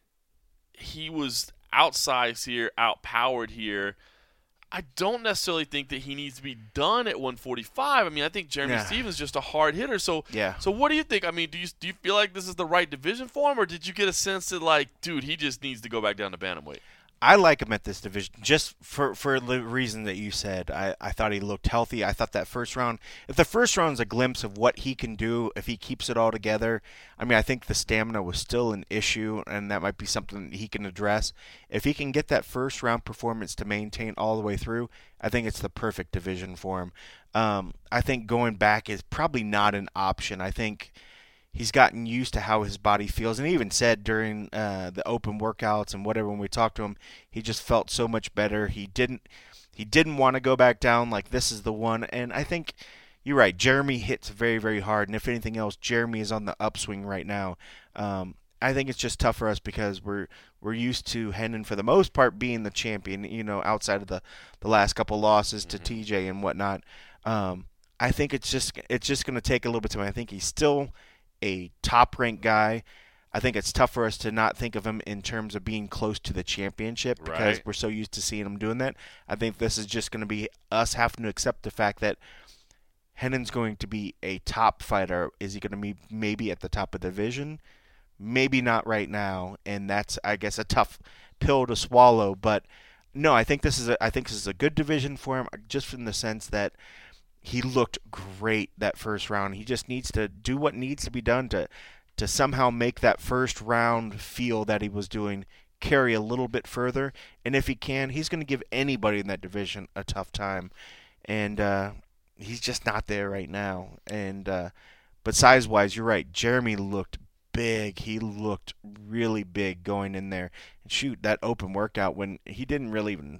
he was outsized here, outpowered here, I don't necessarily think that he needs to be done at one forty-five. I mean, I think Jeremy yeah. Stephens is just a hard hitter. So, yeah. So what do you think? I mean, do you do you feel like this is the right division for him, or did you get a sense that, like, dude, he just needs to go back down to bantamweight? I like him at this division just for for the reason that you said. I, I thought he looked healthy. I thought that first round, if the first round is a glimpse of what he can do, if he keeps it all together, I mean, I think the stamina was still an issue, and that might be something that he can address. If he can get that first round performance to maintain all the way through, I think it's the perfect division for him. Um, I think going back is probably not an option. I think he's gotten used to how his body feels, and he even said during uh, the open workouts and whatever when we talked to him, he just felt so much better. He didn't he didn't want to go back down, like this is the one. And I think you're right. Jeremy hits very, very hard, and if anything else, Jeremy is on the upswing right now. Um, I think it's just tough for us because we're we're used to Renan for the most part being the champion, you know, outside of the, the last couple losses to mm-hmm. T J and whatnot. Um, I think it's just it's just going to take a little bit of time. I think he's still a top-ranked guy. I think it's tough for us to not think of him in terms of being close to the championship because right. we're so used to seeing him doing that. I think this is just going to be us having to accept the fact that Renan's going to be a top fighter. Is he going to be maybe at the top of the division? Maybe not right now, and that's, I guess, a tough pill to swallow. But no, I think this is a, I think this is a good division for him, just in the sense that he looked great that first round. He just needs to do what needs to be done to to somehow make that first round feel that he was doing carry a little bit further. And if he can, he's going to give anybody in that division a tough time. And uh, he's just not there right now. And uh, but size-wise, you're right. Jeremy looked big. He looked really big going in there. And shoot, that open workout when he didn't really even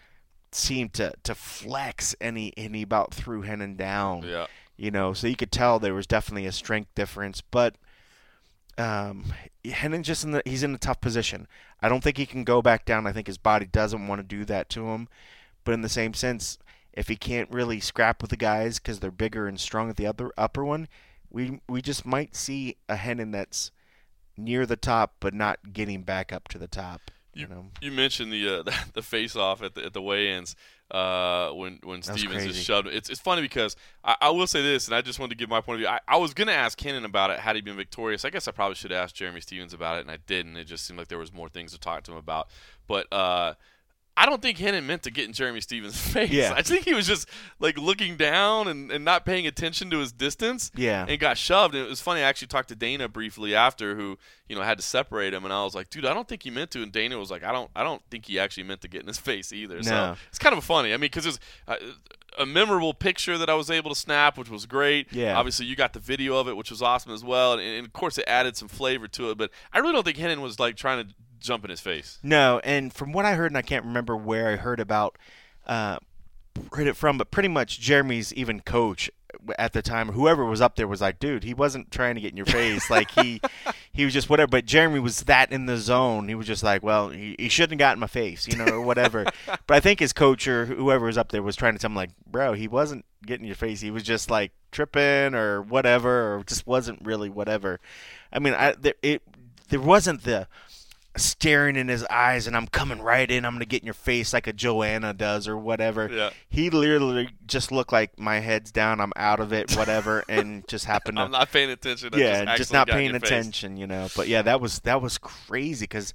seemed to, to flex any any about threw Renan down. Yeah. You know, so you could tell there was definitely a strength difference. But um, Renan just in the he's in a tough position. I don't think he can go back down. I think his body doesn't want to do that to him. But in the same sense, if he can't really scrap with the guys because they're bigger and strong at the other upper one, we we just might see a Renan that's near the top but not getting back up to the top. You, you know, you mentioned the uh, the, the face off at the at the weigh-ins uh, when when Stephens just shoved. It's it's funny because I, I will say this, and I just wanted to give my point of view. I, I was gonna ask Renan about it had he been victorious. I guess I probably should have asked Jeremy Stephens about it, and I didn't. It just seemed like there was more things to talk to him about. But uh, I don't think Hennon meant to get in Jeremy Stevens' face. Yeah. I think he was just like looking down and, and not paying attention to his distance. Yeah. And got shoved. And it was funny. I actually talked to Dana briefly after, who you know had to separate him. And I was like, dude, I don't think he meant to. And Dana was like, I don't, I don't think he actually meant to get in his face either. No. So it's kind of funny. I mean, because it's uh, a memorable picture that I was able to snap, which was great. Yeah. Obviously, you got the video of it, which was awesome as well. And, and of course, it added some flavor to it. But I really don't think Hennon was like trying to jump in his face. No, and from what I heard, and I can't remember where I heard about, uh, heard it from, but pretty much Jeremy's even coach at the time, whoever was up there was like, dude, he wasn't trying to get in your face. Like he, he was just whatever. But Jeremy was that in the zone. He was just like, well, he, he shouldn't have got in my face, you know, or whatever. But I think his coach or whoever was up there was trying to tell him like, bro, he wasn't getting in your face. He was just like tripping or whatever, or just wasn't really whatever. I mean, I there, it there wasn't the staring in his eyes and I'm coming right in, I'm going to get in your face like a Joanna does or whatever. Yeah. He literally just looked like my head's down, I'm out of it, whatever, and just happened to I'm not paying attention. I yeah, just, just not got in paying your face. attention, you know. But yeah, that was that was crazy because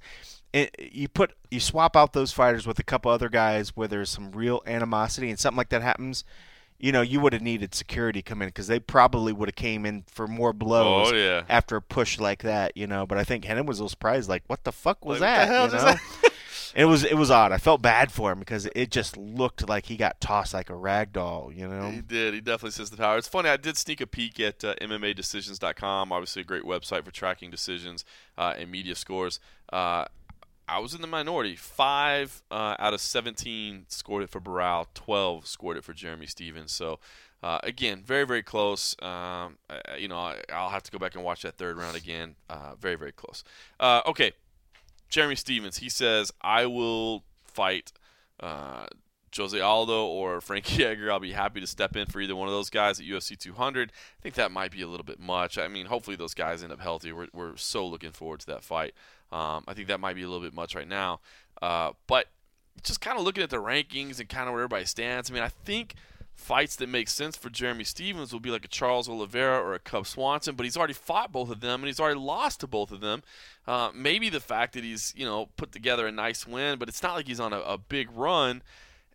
you put you swap out those fighters with a couple other guys where there's some real animosity and something like that happens. You know, you would have needed security come in because they probably would have came in for more blows Oh, yeah. after a push like that, you know. But I think Hennon was a little surprised, like, what the fuck was Like, what that? the hell you is know? that? It was it was odd. I felt bad for him because it just looked like he got tossed like a rag doll, you know. He did. He definitely says the power. It's funny. I did sneak a peek at uh, M M A decisions dot com. Obviously, a great website for tracking decisions uh, and media scores. Uh, I was in the minority. Five uh, out of seventeen scored it for Barral. Twelve scored it for Jeremy Stevens. So. Uh, again, very, very close. Um, I, you know, I, I'll have to go back and watch that third round again. Uh, very, very close. Uh, okay, Jeremy Stevens. He says, I will fight uh, Jose Aldo or Frankie Edgar. I'll be happy to step in for either one of those guys at U F C two hundred. I think that might be a little bit much. I mean, hopefully those guys end up healthy. We're, we're so looking forward to that fight. Um, I think that might be a little bit much right now. Uh, but just kind of looking at the rankings and kind of where everybody stands, I mean, I think – fights that make sense for Jeremy Stevens will be like a Charles Oliveira or a Cub Swanson, but he's already fought both of them, and he's already lost to both of them. Uh, maybe the fact that he's, you know, put together a nice win, but it's not like he's on a, a big run.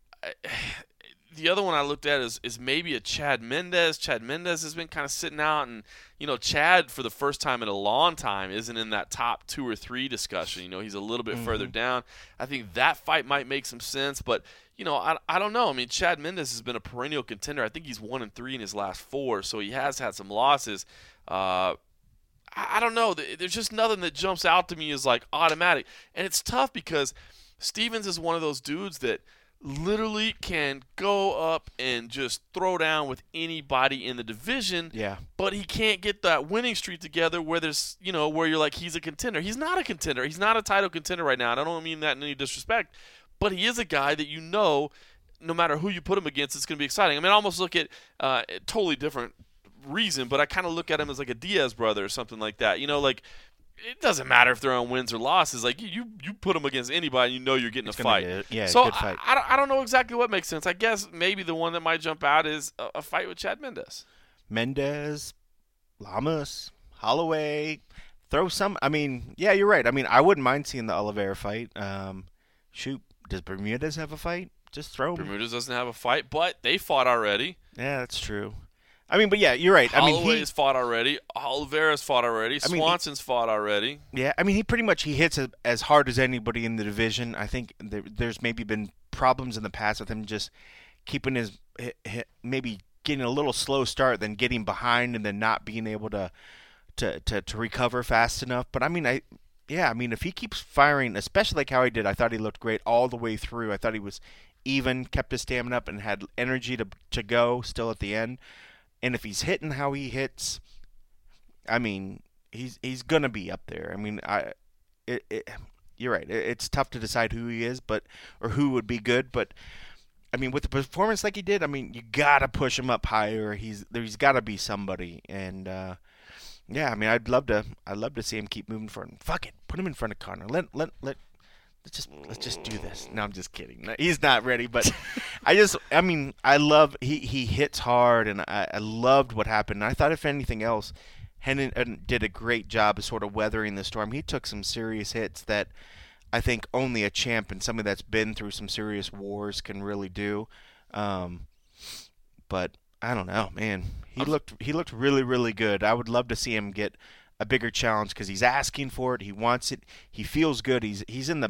The other one I looked at is, is maybe a Chad Mendes. Chad Mendes has been kind of sitting out, and, you know, Chad, for the first time in a long time, isn't in that top two or three discussion. You know, he's a little bit mm-hmm. further down. I think that fight might make some sense, but, you know, I, I don't know. I mean, Chad Mendes has been a perennial contender. I think he's one and three in his last four, so he has had some losses. Uh, I, I don't know. There's just nothing that jumps out to me as, like, automatic. And it's tough because Stevens is one of those dudes that literally can go up and just throw down with anybody in the division. Yeah. But he can't get that winning streak together where there's, you know, where you're like, he's a contender. He's not a contender. He's not a title contender right now. And I don't mean that in any disrespect, but he is a guy that you know, no matter who you put him against, it's going to be exciting. I mean, I almost look at uh, a totally different reason, but I kind of look at him as like a Diaz brother or something like that. You know, like, it doesn't matter if they're on wins or losses. Like, you you put them against anybody, you know you're getting It's a gonna fight. be a- yeah, so good fight. I, I, don't, I don't know exactly what makes sense. I guess maybe the one that might jump out is a, a fight with Chad Mendes. Mendes, Lamas, Holloway, throw some. I mean, yeah, you're right. I mean, I wouldn't mind seeing the Oliveira fight. Um, shoot, does Bermudez have a fight? Just throw him. Bermudez doesn't have a fight, but they fought already. Yeah, that's true. I mean, but yeah, you're right. I mean, Holloway's he, fought already. Oliveira's fought already. I mean, Swanson's fought already. yeah, I mean, he pretty much he hits a, as hard as anybody in the division. I think there, there's maybe been problems in the past with him just keeping his hit, hit, maybe getting a little slow start, then getting behind, and then not being able to to to, to recover fast enough. But I mean, I yeah, I mean, if he keeps firing, especially like how he did, I thought he looked great all the way through. I thought he was even, kept his stamina up, and had energy to to go still at the end. And if he's hitting how he hits, I mean, he's he's gonna be up there. I mean, I, it, it you're right. It, it's tough to decide who he is, but or who would be good. But I mean, with the performance like he did, I mean, you gotta push him up higher. He's there's gotta be somebody, and uh, yeah, I mean, I'd love to. I'd love to see him keep moving forward. Fuck it, put him in front of Conor. Let let let. Let's just let's just do this. No, I'm just kidding. He's not ready, but I just I mean I love he, he hits hard, and I, I loved what happened. And I thought if anything else, Hennon did a great job of sort of weathering the storm. He took some serious hits that I think only a champ and somebody that's been through some serious wars can really do. Um, but I don't know, man. He looked he looked really, really good. I would love to see him get a bigger challenge because he's asking for it. He wants it. He feels good. He's he's in the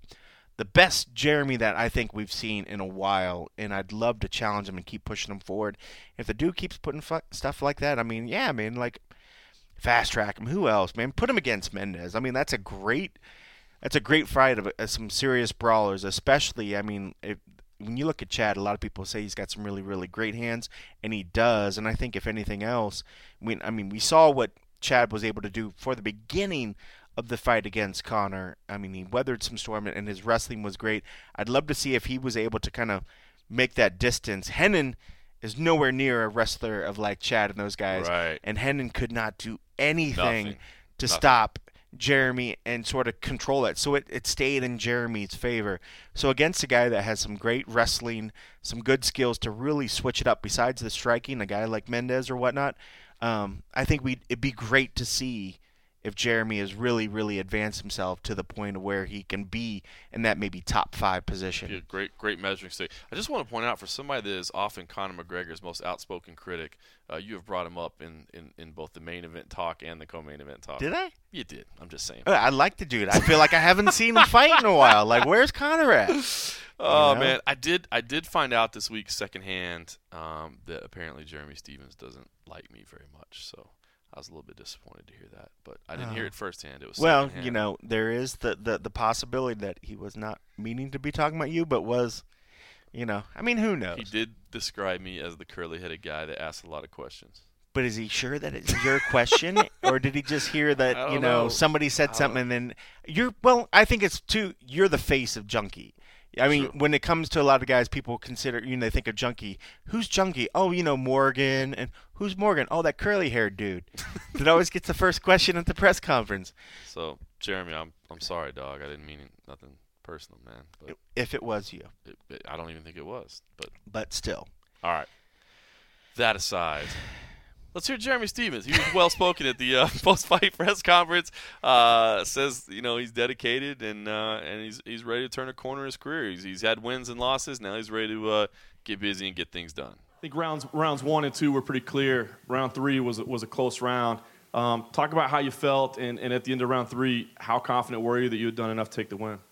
the best Jeremy that I think we've seen in a while, and I'd love to challenge him and keep pushing him forward. If the dude keeps putting fu- stuff like that, I mean, yeah, man, like fast track him. Who else, man? Put him against Mendez. I mean, that's a great that's a great fight of, of some serious brawlers, especially. I mean, if, when you look at Chad, a lot of people say he's got some really, really great hands, and he does. And I think if anything else, we, I mean, we saw what Chad was able to do for the beginning of the fight against Conor. I mean, he weathered some storm, and his wrestling was great. I'd love to see if he was able to kind of make that distance. Hennen is nowhere near a wrestler of like Chad and those guys, right. and Hennen could not do anything Nothing. to Nothing. stop Jeremy and sort of control it. So it, it stayed in Jeremy's favor. So against a guy that has some great wrestling, some good skills to really switch it up besides the striking, a guy like Mendez or whatnot, um, I think we it'd be great to see if Jeremy has really, really advanced himself to the point of where he can be in that maybe top five position. Yeah, great, great measuring stick. I just want to point out, for somebody that is often Conor McGregor's most outspoken critic, uh, you have brought him up in, in, in both the main event talk and the co-main event talk. Did I? You did. I'm just saying. I like the dude. I feel like I haven't seen him fight in a while. Like, where's Conor at? Oh You know? man, I did. I did find out this week secondhand um, that apparently Jeremy Stevens doesn't like me very much. So I was a little bit disappointed to hear that, but I didn't hear it firsthand. It was Well, secondhand. you know, there is the, the, the possibility that he was not meaning to be talking about you, but was, you know, I mean, who knows? He did describe me as the curly-headed guy that asked a lot of questions. But is he sure that it's your question, or did he just hear I that, don't you know, know. somebody said I something and then you're, well, I think it's too, you're the face of Junkie. I mean, Sure. when it comes to a lot of guys, people consider, you know, they think of Junkie. Who's Junkie? Oh, you know, Morgan. And who's Morgan? Oh, that curly-haired dude that always gets the first question at the press conference. So, Jeremy, I'm I'm sorry, dog. I didn't mean nothing personal, man. But If it was you. it, it, I don't even think it was. But But still. all right. That aside, let's hear Jeremy Stevens. He was well spoken at the uh, post-fight press conference. Uh, says you know he's dedicated and uh, and he's he's ready to turn a corner in his career. He's he's had wins and losses. Now he's ready to uh, get busy and get things done. I think rounds rounds one and two were pretty clear. Round three was was a close round. Um, talk about how you felt, and, and at the end of round three, how confident were you that you had done enough to take the win?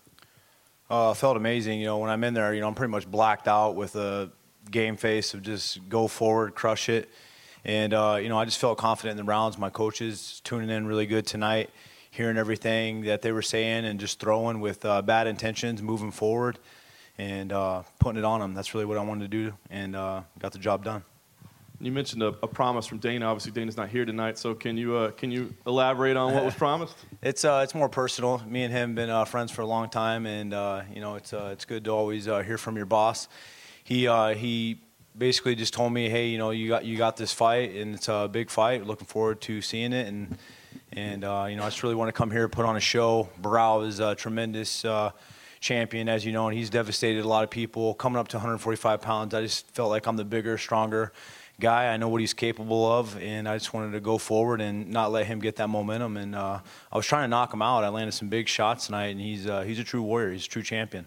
Uh, I felt amazing. You know, when I'm in there, you know, I'm pretty much blacked out with a game face of just go forward, crush it. And, uh, you know, I just felt confident in the rounds. My coaches tuning in really good tonight, hearing everything that they were saying and just throwing with uh, bad intentions, moving forward and uh, putting it on them. That's really what I wanted to do, and uh, got the job done. You mentioned a, a promise from Dana. Obviously, Dana's not here tonight, so can you uh, can you elaborate on what was promised? It's uh, it's more personal. Me and him have been uh, friends for a long time, and uh, you know, it's uh, it's good to always uh, hear from your boss. He uh, he basically just told me, hey, you know, you got you got this fight, and it's a big fight. Looking forward to seeing it, and and uh, you know, I just really want to come here and put on a show. Barao is a tremendous uh, champion, as you know, and he's devastated a lot of people. Coming up to one forty-five pounds, I just felt like I'm the bigger, stronger guy. I know what he's capable of, and I just wanted to go forward and not let him get that momentum. And uh, I was trying to knock him out. I landed some big shots tonight, and he's uh, he's a true warrior. He's a true champion.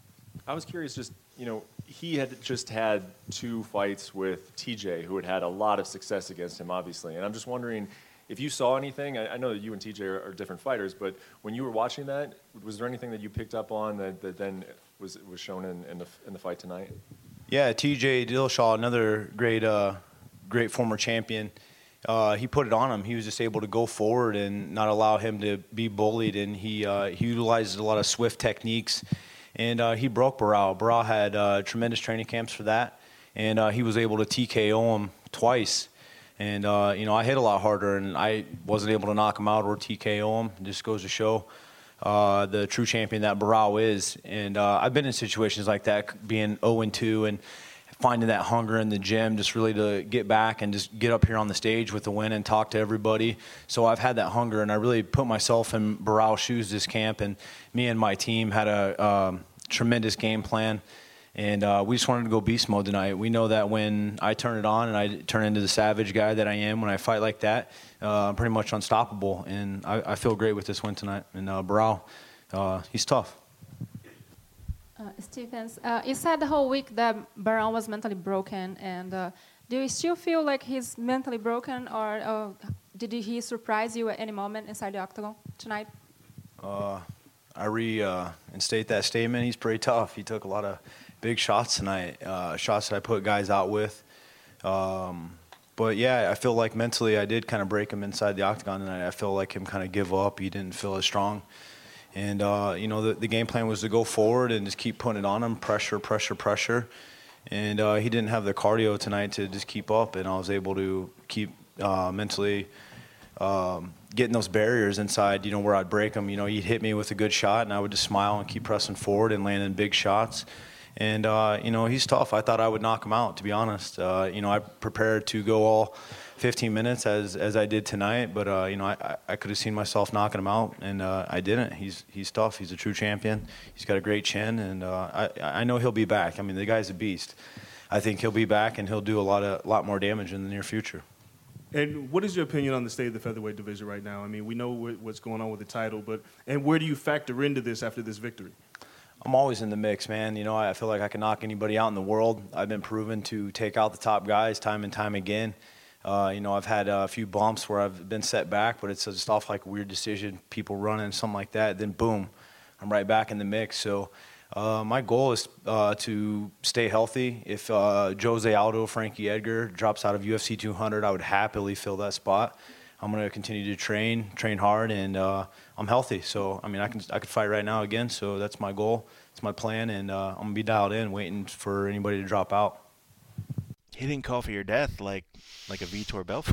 I was curious, just, you know, he had just had two fights with T J, who had had a lot of success against him, obviously. And I'm just wondering if you saw anything. I, I know that you and T J are, are different fighters, but when you were watching that, was there anything that you picked up on that, that then was was shown in, in the in the fight tonight? Yeah, T J Dillashaw, another great, uh, great former champion. Uh, he put it on him. He was just able to go forward and not allow him to be bullied, and he uh, he utilized a lot of swift techniques, and uh, he broke Barao. Barao had uh, tremendous training camps for that, and uh, he was able to T K O him twice. And uh, you know, I hit a lot harder, and I wasn't able to knock him out or T K O him. It just goes to show Uh, the true champion that Barao is. And uh, I've been in situations like that, being oh and two and finding that hunger in the gym, just really to get back and just get up here on the stage with the win and talk to everybody. So I've had that hunger, and I really put myself in Barao's shoes this camp, and me and my team had a um, tremendous game plan. And uh, we just wanted to go beast mode tonight. We know that when I turn it on and I turn into the savage guy that I am when I fight like that, uh, I'm pretty much unstoppable. And I, I feel great with this win tonight. And uh, Barao, uh, he's tough. Uh, Stephens, uh, you said the whole week that Baron was mentally broken, and uh, do you still feel like he's mentally broken, or uh, did he surprise you at any moment inside the octagon tonight? Uh, I reinstate that statement. He's pretty tough. He took a lot of big shots tonight, uh, shots that I put guys out with. Um, but, yeah, I feel like mentally I did kind of break him inside the octagon tonight. I feel like him kind of give up. He didn't feel as strong. And, uh, you know, the, the game plan was to go forward and just keep putting it on him, pressure, pressure, pressure. And uh, he didn't have the cardio tonight to just keep up, and I was able to keep uh, mentally um, getting those barriers inside, you know, where I'd break him. You know, he'd hit me with a good shot, and I would just smile and keep pressing forward and landing big shots. And, uh, you know, he's tough. I thought I would knock him out, to be honest. Uh, you know, I prepared to go all fifteen minutes as as I did tonight, but uh, you know, I, I could have seen myself knocking him out, and uh, I didn't. He's he's tough. He's a true champion. He's got a great chin, and uh, I I know he'll be back. I mean, the guy's a beast. I think he'll be back, and he'll do a lot of lot more damage in the near future. And what is your opinion on the state of the featherweight division right now? I mean, we know what's going on with the title, but and where do you factor into this after this victory? I'm always in the mix, man. You know, I feel like I can knock anybody out in the world. I've been proven to take out the top guys time and time again. Uh, you know, I've had a few bumps where I've been set back, but it's just off like a weird decision, people running, something like that. Then, boom, I'm right back in the mix. So uh, my goal is uh, to stay healthy. If uh, Jose Aldo, Frankie Edgar drops out of U F C two hundred, I would happily fill that spot. I'm going to continue to train, train hard, and uh, I'm healthy. So, I mean, I can I could fight right now again, so that's my goal. It's my plan, and uh, I'm going to be dialed in, waiting for anybody to drop out. He didn't call for your death like like a Vitor Belfort.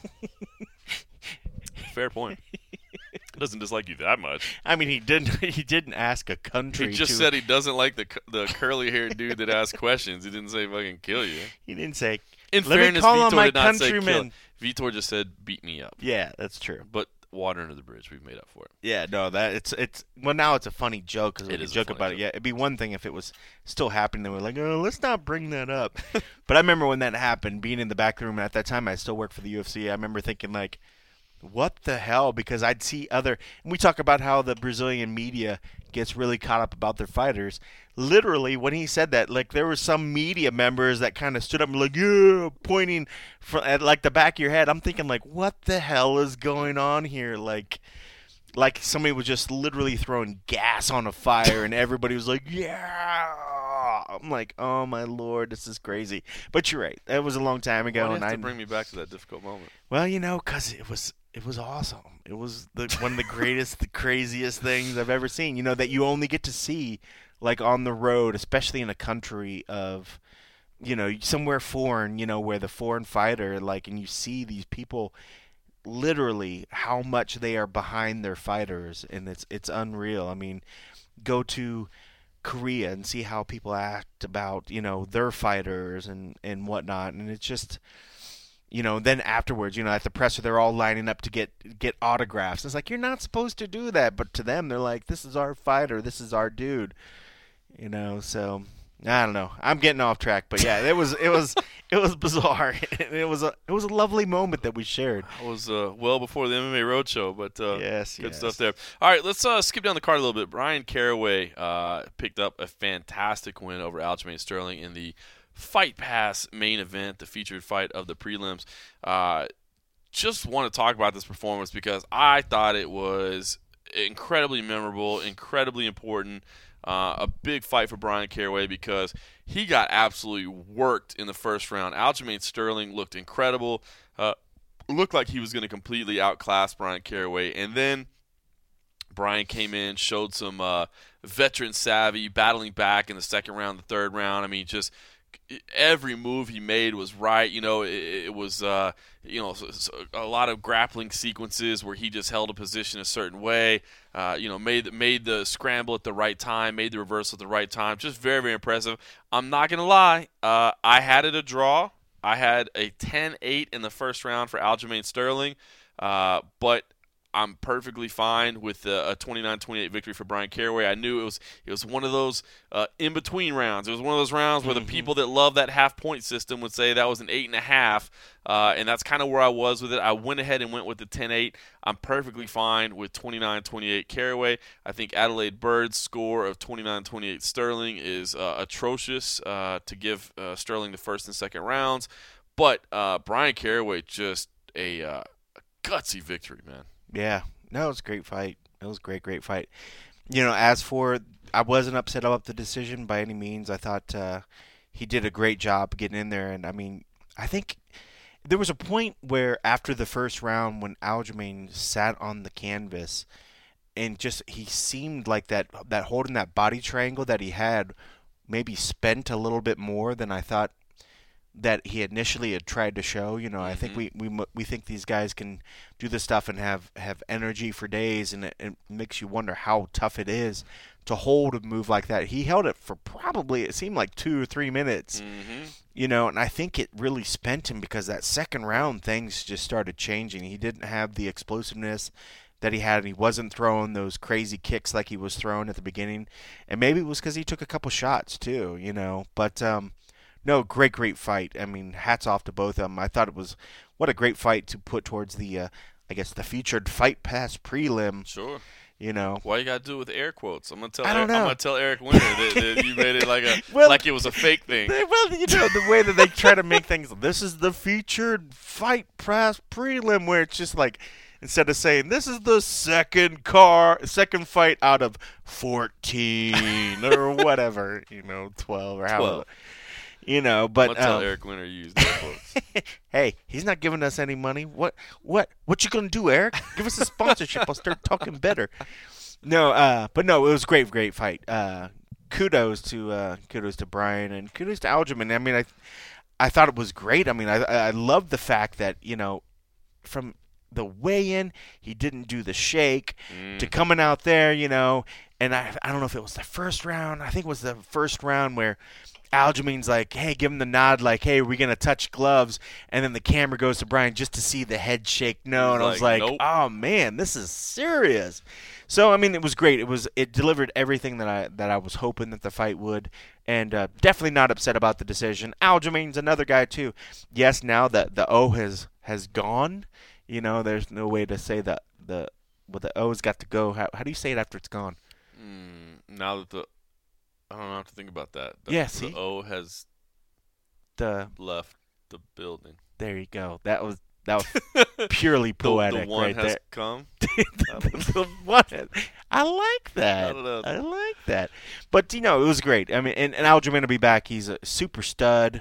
Fair point. Doesn't dislike you that much. I mean, he didn't. He didn't ask a country. He just to, said he doesn't like the the curly haired dude that asks questions. He didn't say fucking kill you. He didn't say. In Let fairness, me call on Vitor my did not say countrymen. kill. Vitor just said beat me up. Yeah, that's true. But water under the bridge, we've made up for it. Yeah, no, that it's it's well now it's a funny joke because we It is a joke funny about it. joke. Yeah, it'd be one thing if it was still happening. Then we're like, oh, let's not bring that up. But I remember when that happened, being in the back room, and at that time I still worked for the U F C. I remember thinking like, what the hell? Because I'd see other. And we talk about how the Brazilian media gets really caught up about their fighters. Literally, when he said that, like there were some media members that kind of stood up and like, yeah, pointing from, at like the back of your head. I'm thinking like, what the hell is going on here? Like, like somebody was just literally throwing gas on a fire, and everybody was like, yeah. I'm like, oh my lord, this is crazy. But you're right. That was a long time ago, Why do you and have I to bring me back to that difficult moment. Well, you know, because it was it was awesome. It was the, one of the greatest, the craziest things I've ever seen. You know, that you only get to see like on the road, especially in a country of, you know, somewhere foreign. You know, where the foreign fighter like, and you see these people, literally how much they are behind their fighters, and it's it's unreal. I mean, go to Korea and see how people act about, you know, their fighters and, and whatnot. And it's just, you know, then afterwards, you know, at the presser, they're all lining up to get, get autographs. It's like, you're not supposed to do that. But to them, they're like, this is our fighter. This is our dude, you know, so I don't know. I'm getting off track, but yeah, it was, it was, it was bizarre. It was a, it was a lovely moment that we shared. It was uh, well before the M M A Roadshow, but uh, yes, good yes. stuff there. All right, let's uh, skip down the card a little bit. Bryan Caraway uh, picked up a fantastic win over Aljamain Sterling in the Fight Pass main event, the featured fight of the prelims. Uh, just want to talk about this performance because I thought it was incredibly memorable, incredibly important. Uh, a big fight for Bryan Caraway because he got absolutely worked in the first round. Aljamain Sterling looked incredible. Uh, looked like he was going to completely outclass Bryan Caraway. And then Bryan came in, showed some uh, veteran savvy, battling back in the second round, the third round. I mean, just every move he made was right. You know, it, it was, uh, you know, a lot of grappling sequences where he just held a position a certain way. Uh, you know, made made the scramble at the right time, made the reversal at the right time. Just very, very impressive. I'm not going to lie. Uh, I had it a draw. I had a ten eight in the first round for Aljamain Sterling. Uh, but I'm perfectly fine with a twenty-nine twenty-eight victory for Brian Caraway. I knew it was it was one of those uh, in between rounds. It was one of those rounds where mm-hmm. the people that love that half point system would say that was an eight and a half, uh, and that's kind of where I was with it. I went ahead and went with the ten eight. I'm perfectly fine with twenty-nine twenty-eight Caraway. I think Adelaide Bird's score of twenty-nine twenty-eight Sterling is uh, atrocious uh, to give uh, Sterling the first and second rounds, but uh, Brian Caraway just a, uh, a gutsy victory, man. Yeah, no, it was a great fight. It was a great, great fight. You know, as for, I wasn't upset about the decision by any means. I thought uh, he did a great job getting in there. And, I mean, I think there was a point where after the first round when Aljamain sat on the canvas and just he seemed like that, that holding that body triangle that he had maybe spent a little bit more than I thought that he initially had tried to show. You know, mm-hmm. I think we, we we think these guys can do this stuff and have, have energy for days, and it, it makes you wonder how tough it is to hold a move like that. He held it for probably, it seemed like two or three minutes, mm-hmm. you know, and I think it really spent him because that second round things just started changing. He didn't have the explosiveness that he had, and he wasn't throwing those crazy kicks like he was throwing at the beginning, and maybe it was because he took a couple shots too, you know, but um no, great, great fight. I mean, hats off to both of them. I thought it was, what a great fight to put towards the, uh, I guess, the featured Fight Pass prelim. Sure. You know. Why you gotta do it with air quotes? I'm gonna tell. I don't Eric, know. I'm gonna tell Eric Winter that, that you made it like a well, like it was a fake thing. Well, you know the way that they try to make things. This is the featured Fight Pass prelim, where it's just like, instead of saying this is the second car, second fight out of fourteen or whatever, you know, twelve or however. You know, but I'm gonna tell um, Eric Winter you use that quotes. Hey, he's not giving us any money. What, what, what you gonna do, Eric? Give us a sponsorship. I'll start talking better. No, uh, but no, it was a great, great fight. Uh, kudos to, uh, kudos to Brian and kudos to Aljamain. I mean, I, I thought it was great. I mean, I, I loved the fact that, you know, from the weigh-in, he didn't do the shake mm. to coming out there, you know, and I, I don't know if it was the first round. I think it was the first round where Aljamain's like, hey, give him the nod, like, hey, are we going to touch gloves? And then the camera goes to Brian just to see the head shake no. He's and I was like, like, nope. oh, man, this is serious. So, I mean, it was great. It was it delivered everything that I that I was hoping that the fight would. And uh, definitely not upset about the decision. Aljamain's another guy, too. Yes, now that the O has, has gone, you know, there's no way to say that the, well, the O's got to go. How, how do you say it after it's gone? Mm, now that the I don't know how to think about that. The, yeah, see? The O has the left the building. There you go. That was that was purely poetic the, the one right has there. come. the, the one, I like that. I don't know. I like that. But, you know, it was great. I mean, and, and Aljamain will be back. He's a super stud.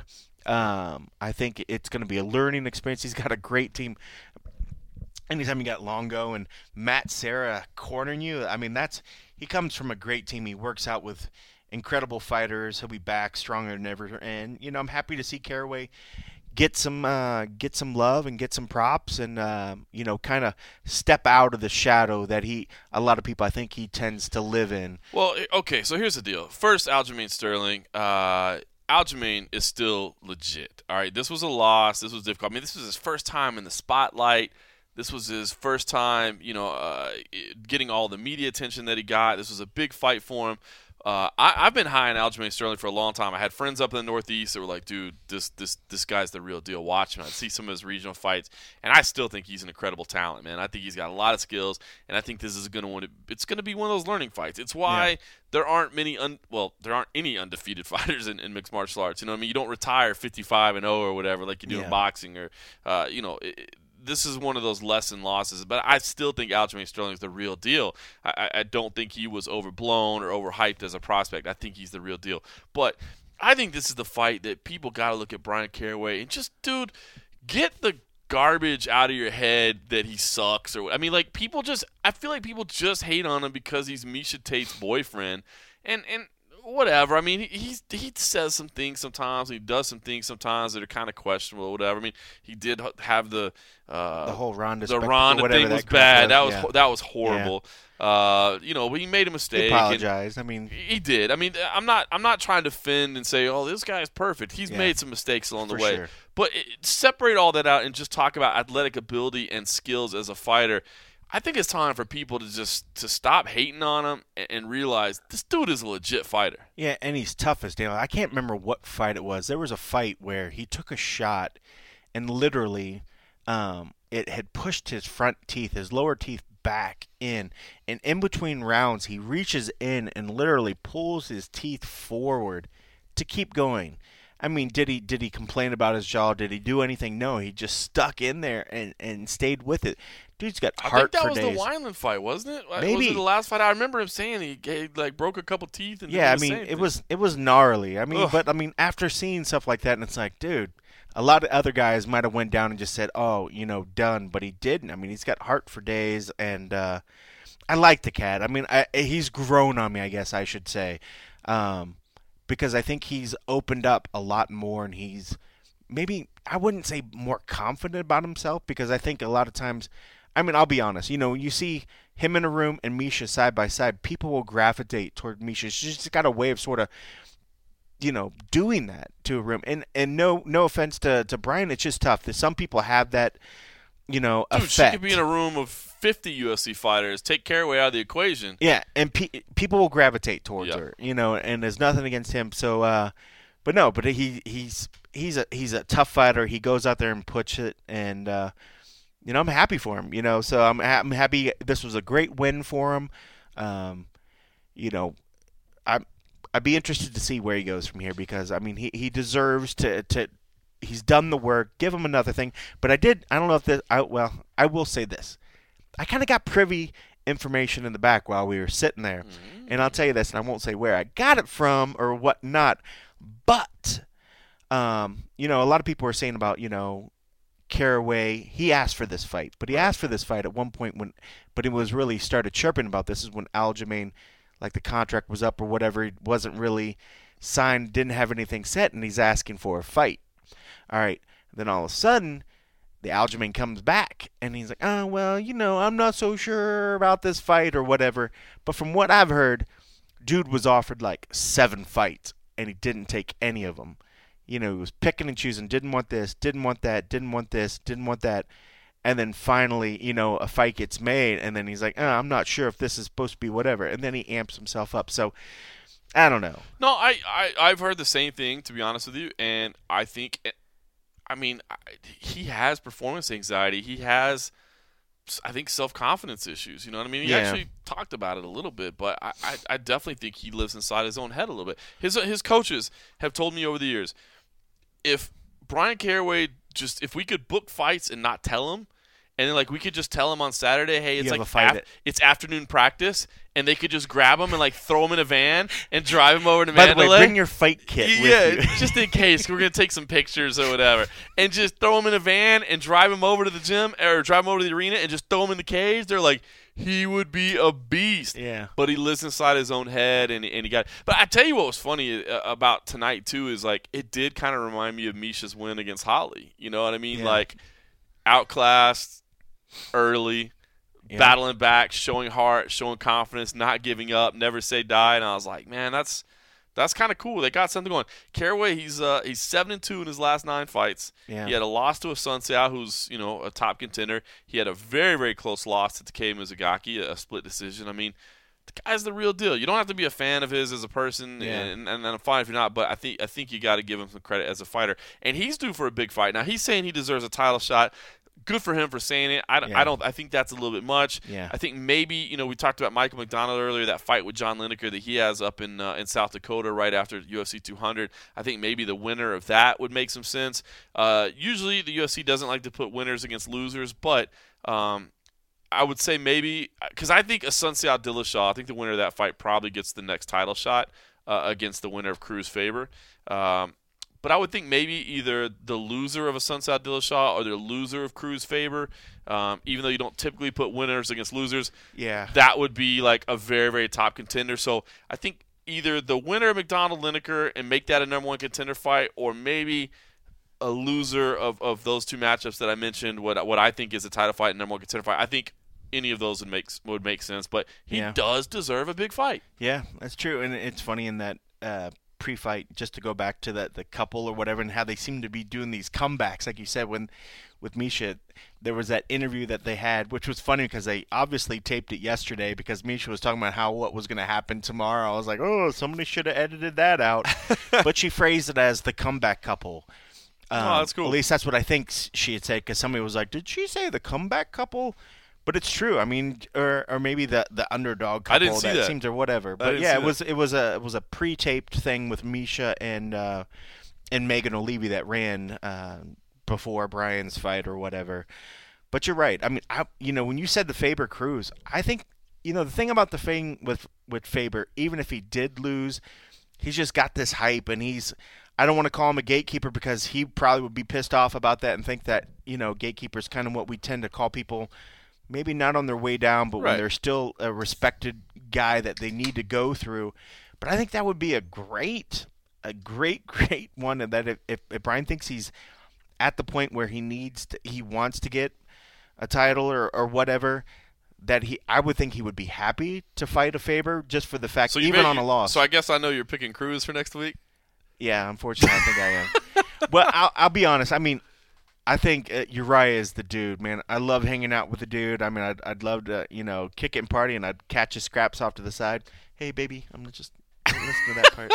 Um, I think it's going to be a learning experience. He's got a great team. Anytime you got Longo and Matt Serra cornering you, I mean, that's he comes from a great team. He works out with incredible fighters. He'll be back stronger than ever. And, you know, I'm happy to see Caraway get some uh, get some love and get some props and, uh, you know, kind of step out of the shadow that he, a lot of people, I think he tends to live in. Well, okay, so here's the deal. First, Aljamain Sterling. Uh, Aljamain is still legit. All right, this was a loss. This was difficult. I mean, this was his first time in the spotlight. This was his first time, you know, uh, getting all the media attention that he got. This was a big fight for him. Uh, I, I've been high on Aljamain Sterling for a long time. I had friends up in the Northeast that were like, dude, this this this guy's the real deal. Watch him. I'd see some of his regional fights, and I still think he's an incredible talent, man. I think he's got a lot of skills, and I think this is going to want to. It's going to be one of those learning fights. It's why yeah. there aren't many, un, well, there aren't any undefeated fighters in, in mixed martial arts. You know what I mean? You don't retire fifty-five and oh or whatever like you do yeah. in boxing or, uh, you know. It, This is one of those lesson losses, but I still think Aljamain Sterling is the real deal. I, I don't think he was overblown or overhyped as a prospect. I think he's the real deal. But I think this is the fight that people got to look at Brian Caraway and just, dude, get the garbage out of your head that he sucks. Or I mean, like, people just – I feel like people just hate on him because he's Miesha Tate's boyfriend. And – and whatever. I mean, he he's, he says some things sometimes. He does some things sometimes that are kind of questionable. Whatever. I mean, he did have the uh, the whole Ronda the Ronda thing was bad. That was yeah. that was horrible. Yeah. Uh, you know, but he made a mistake. He apologized. I mean, he did. I mean, I'm not I'm not trying to defend and say, oh, this guy is perfect. He's yeah. made some mistakes along For the way. Sure. But it, separate all that out and just talk about athletic ability and skills as a fighter. I think it's time for people to just to stop hating on him and, and realize this dude is a legit fighter. Yeah, and he's tough as nails. I can't remember what fight it was. There was a fight where he took a shot and literally um, it had pushed his front teeth, his lower teeth back in. And in between rounds, he reaches in and literally pulls his teeth forward to keep going. I mean, did he did he complain about his jaw? Did he do anything? No, he just stuck in there and, and stayed with it. Dude's got heart for days. I think that was the Wineland fight, wasn't it? Maybe. Was it the last fight? I remember him saying he, he like broke a couple teeth. And yeah, I mean, it was it was gnarly. I mean, Ugh. but I mean, after seeing stuff like that, and it's like, dude, a lot of other guys might have went down and just said, oh, you know, done, but he didn't. I mean, he's got heart for days, and uh, I like the cat. I mean, I, he's grown on me, I guess I should say. Um, because I think he's opened up a lot more, and he's maybe, I wouldn't say more confident about himself, because I think a lot of times, I mean, I'll be honest, you know, you see him in a room and Misha side by side, people will gravitate toward Misha. She's just got a way of sort of, you know, doing that to a room. And and no no offense to, to Brian, it's just tough. Some people have that, you know, Dude, effect. she could be in a room of fifty U F C fighters. Take Caraway out of the equation. Yeah, and pe- people will gravitate towards Yep. her, you know, and there's nothing against him. So, uh, but no, but he he's he's a he's a tough fighter. He goes out there and puts it, and uh, you know, I'm happy for him. You know, so I'm I'm happy. This was a great win for him. Um, you know, I I'd be interested to see where he goes from here, because I mean he, he deserves to to. He's done the work. Give him another thing. But I did. I don't know if this. I, well, I will say this. I kind of got privy information in the back while we were sitting there, mm-hmm. and I'll tell you this, and I won't say where I got it from or whatnot. But um, you know, a lot of people were saying about, you know, Caraway. He asked for this fight, but he asked for this fight at one point when, but he was really started chirping about this is when Aljamain, like the contract was up or whatever, he wasn't really signed, didn't have anything set, and he's asking for a fight. All right. Then all of a sudden, the Aljamain comes back, and he's like, oh, well, you know, I'm not so sure about this fight or whatever. But from what I've heard, dude was offered like seven fights, and he didn't take any of them. You know, he was picking and choosing, didn't want this, didn't want that, didn't want this, didn't want that. And then finally, you know, a fight gets made, and then he's like, oh, I'm not sure if this is supposed to be whatever. And then he amps himself up. So, I don't know. No, I, I, I've heard the same thing, to be honest with you, and I think – I mean, he has performance anxiety. He has, I think, self-confidence issues. You know what I mean? He yeah. actually talked about it a little bit, but I, I, I definitely think he lives inside his own head a little bit. His his coaches have told me over the years, if Brian Caraway just, if we could book fights and not tell him, and then like we could just tell him on Saturday, hey, it's you like have a fight af- it. it's afternoon practice, and they could just grab him and like throw him in a van and drive him over to By Mandalay. the way, bring your fight kit yeah, with you. just in case we're gonna take some pictures or whatever, and just throw him in a van and drive him over to the gym or drive him over to the arena and just throw him in the cage. They're like, he would be a beast. Yeah. But he lives inside his own head, and and he got. But I tell you what was funny about tonight too is like it did kind of remind me of Misha's win against Holly. You know what I mean? Yeah. Like outclassed early. Yeah. Battling back, showing heart, showing confidence, not giving up, never say die, and I was like, man, that's that's kind of cool. They got something going. Caraway, he's uh, he's seven and two in his last nine fights. Yeah. He had a loss to a Sun Xiao, who's you know a top contender. He had a very very close loss to Takei Mizugaki, a split decision. I mean, the guy's the real deal. You don't have to be a fan of his as a person, Yeah. and, and, and I'm fine if you're not. But I think I think you got to give him some credit as a fighter, and he's due for a big fight. Now he's saying he deserves a title shot. Good for him for saying it. I, Yeah. I don't. I think that's a little bit much. Yeah. I think maybe you know we talked about Michael McDonald earlier. That fight with John Lineker that he has up in uh, in South Dakota right after U F C two hundred. I think maybe the winner of that would make some sense. Uh, usually the U F C doesn't like to put winners against losers, but um, I would say maybe because I think Asunciao Dillashaw. I think the winner of that fight probably gets the next title shot uh, against the winner of Cruz Faber. Um, But I would think maybe either the loser of a Asunciao Dillashaw or the loser of Cruz Faber, um, even though you don't typically put winners against losers, Yeah. that would be like a very, very top contender. So I think either the winner of McDonald Lineker and make that a number one contender fight, or maybe a loser of, of those two matchups that I mentioned, what what I think is a title fight and number one contender fight. I think any of those would make would make sense. But he Yeah. does deserve a big fight. Yeah, that's true. And it's funny in that uh, pre-fight, just to go back to that the couple or whatever, and how they seem to be doing these comebacks, like you said, when with Misha, there was that interview that they had, which was funny because they obviously taped it yesterday because Misha was talking about how what was going to happen tomorrow. I was like, oh, somebody should have edited that out. But she phrased it as the comeback couple. Um, oh, that's cool. At least that's what I think she had said, because somebody was like, did she say the comeback couple? But it's true. I mean, or or maybe the, the underdog couple I didn't see that, that seems or whatever. I But didn't yeah, see it that. was it was a it was a pre-taped thing with Misha and uh, and Megan O'Leary that ran uh, before Brian's fight or whatever. But you're right. I mean, I, you know, when you said the Faber Cruz, I think, you know, the thing about the thing with with Faber, even if he did lose, he's just got this hype, and he's. I don't want to call him a gatekeeper because he probably would be pissed off about that and think that, you know, gatekeeper is kind of what we tend to call people. Maybe not on their way down, but Right. when they're still a respected guy that they need to go through. But I think that would be a great, a great, great one. That if, if, if Brian thinks he's at the point where he needs, to, he wants to get a title or, or whatever, that he, I would think he would be happy to fight a Faber just for the fact, So you even may- on a loss. So I guess I know you're picking Cruz for next week. Yeah, unfortunately, I think I am. Well, I'll, I'll be honest. I mean, I think uh, Uriah is the dude, man. I love hanging out with the dude. I mean, I'd, I'd love to, you know, kick it and party, and I'd catch his scraps off to the side. Hey, baby, I'm gonna just listen to that part.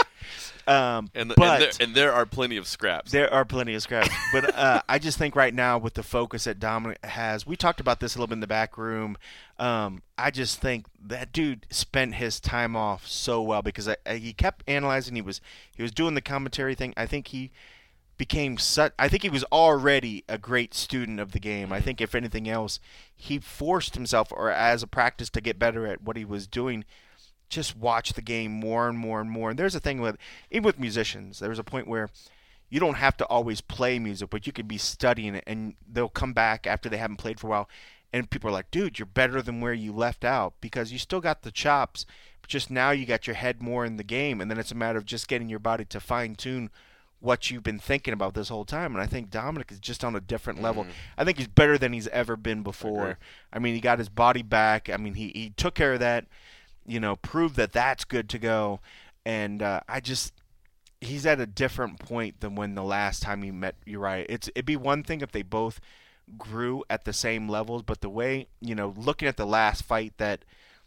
Um, And, the, but and, there, and there are plenty of scraps. there are plenty of scraps. But uh, I just think right now with the focus that Dominic has, we talked about this a little bit in the back room. Um, I just think that dude spent his time off so well because I, I, he kept analyzing. He was he was doing the commentary thing. I think he became such. I think he was already a great student of the game. I think if anything else, he forced himself, or as a practice to get better at what he was doing. Just watch the game more and more and more. And there's a thing with, even with musicians, there's a point where you don't have to always play music, but you could be studying it, and they'll come back after they haven't played for a while, and people are like, dude, you're better than where you left out, because you still got the chops, but just now you got your head more in the game, and then it's a matter of just getting your body to fine-tune what you've been thinking about this whole time. And I think Dominic is just on a different level. I think he's better than he's ever been before. I, I mean, he got his body back. I mean, he, he took care of that. You know, prove that that's good to go. And uh, I just, he's at a different point than when the last time he met Uriah. It's, it'd be one thing if they both grew at the same levels, but the way, you know, looking at the last fight that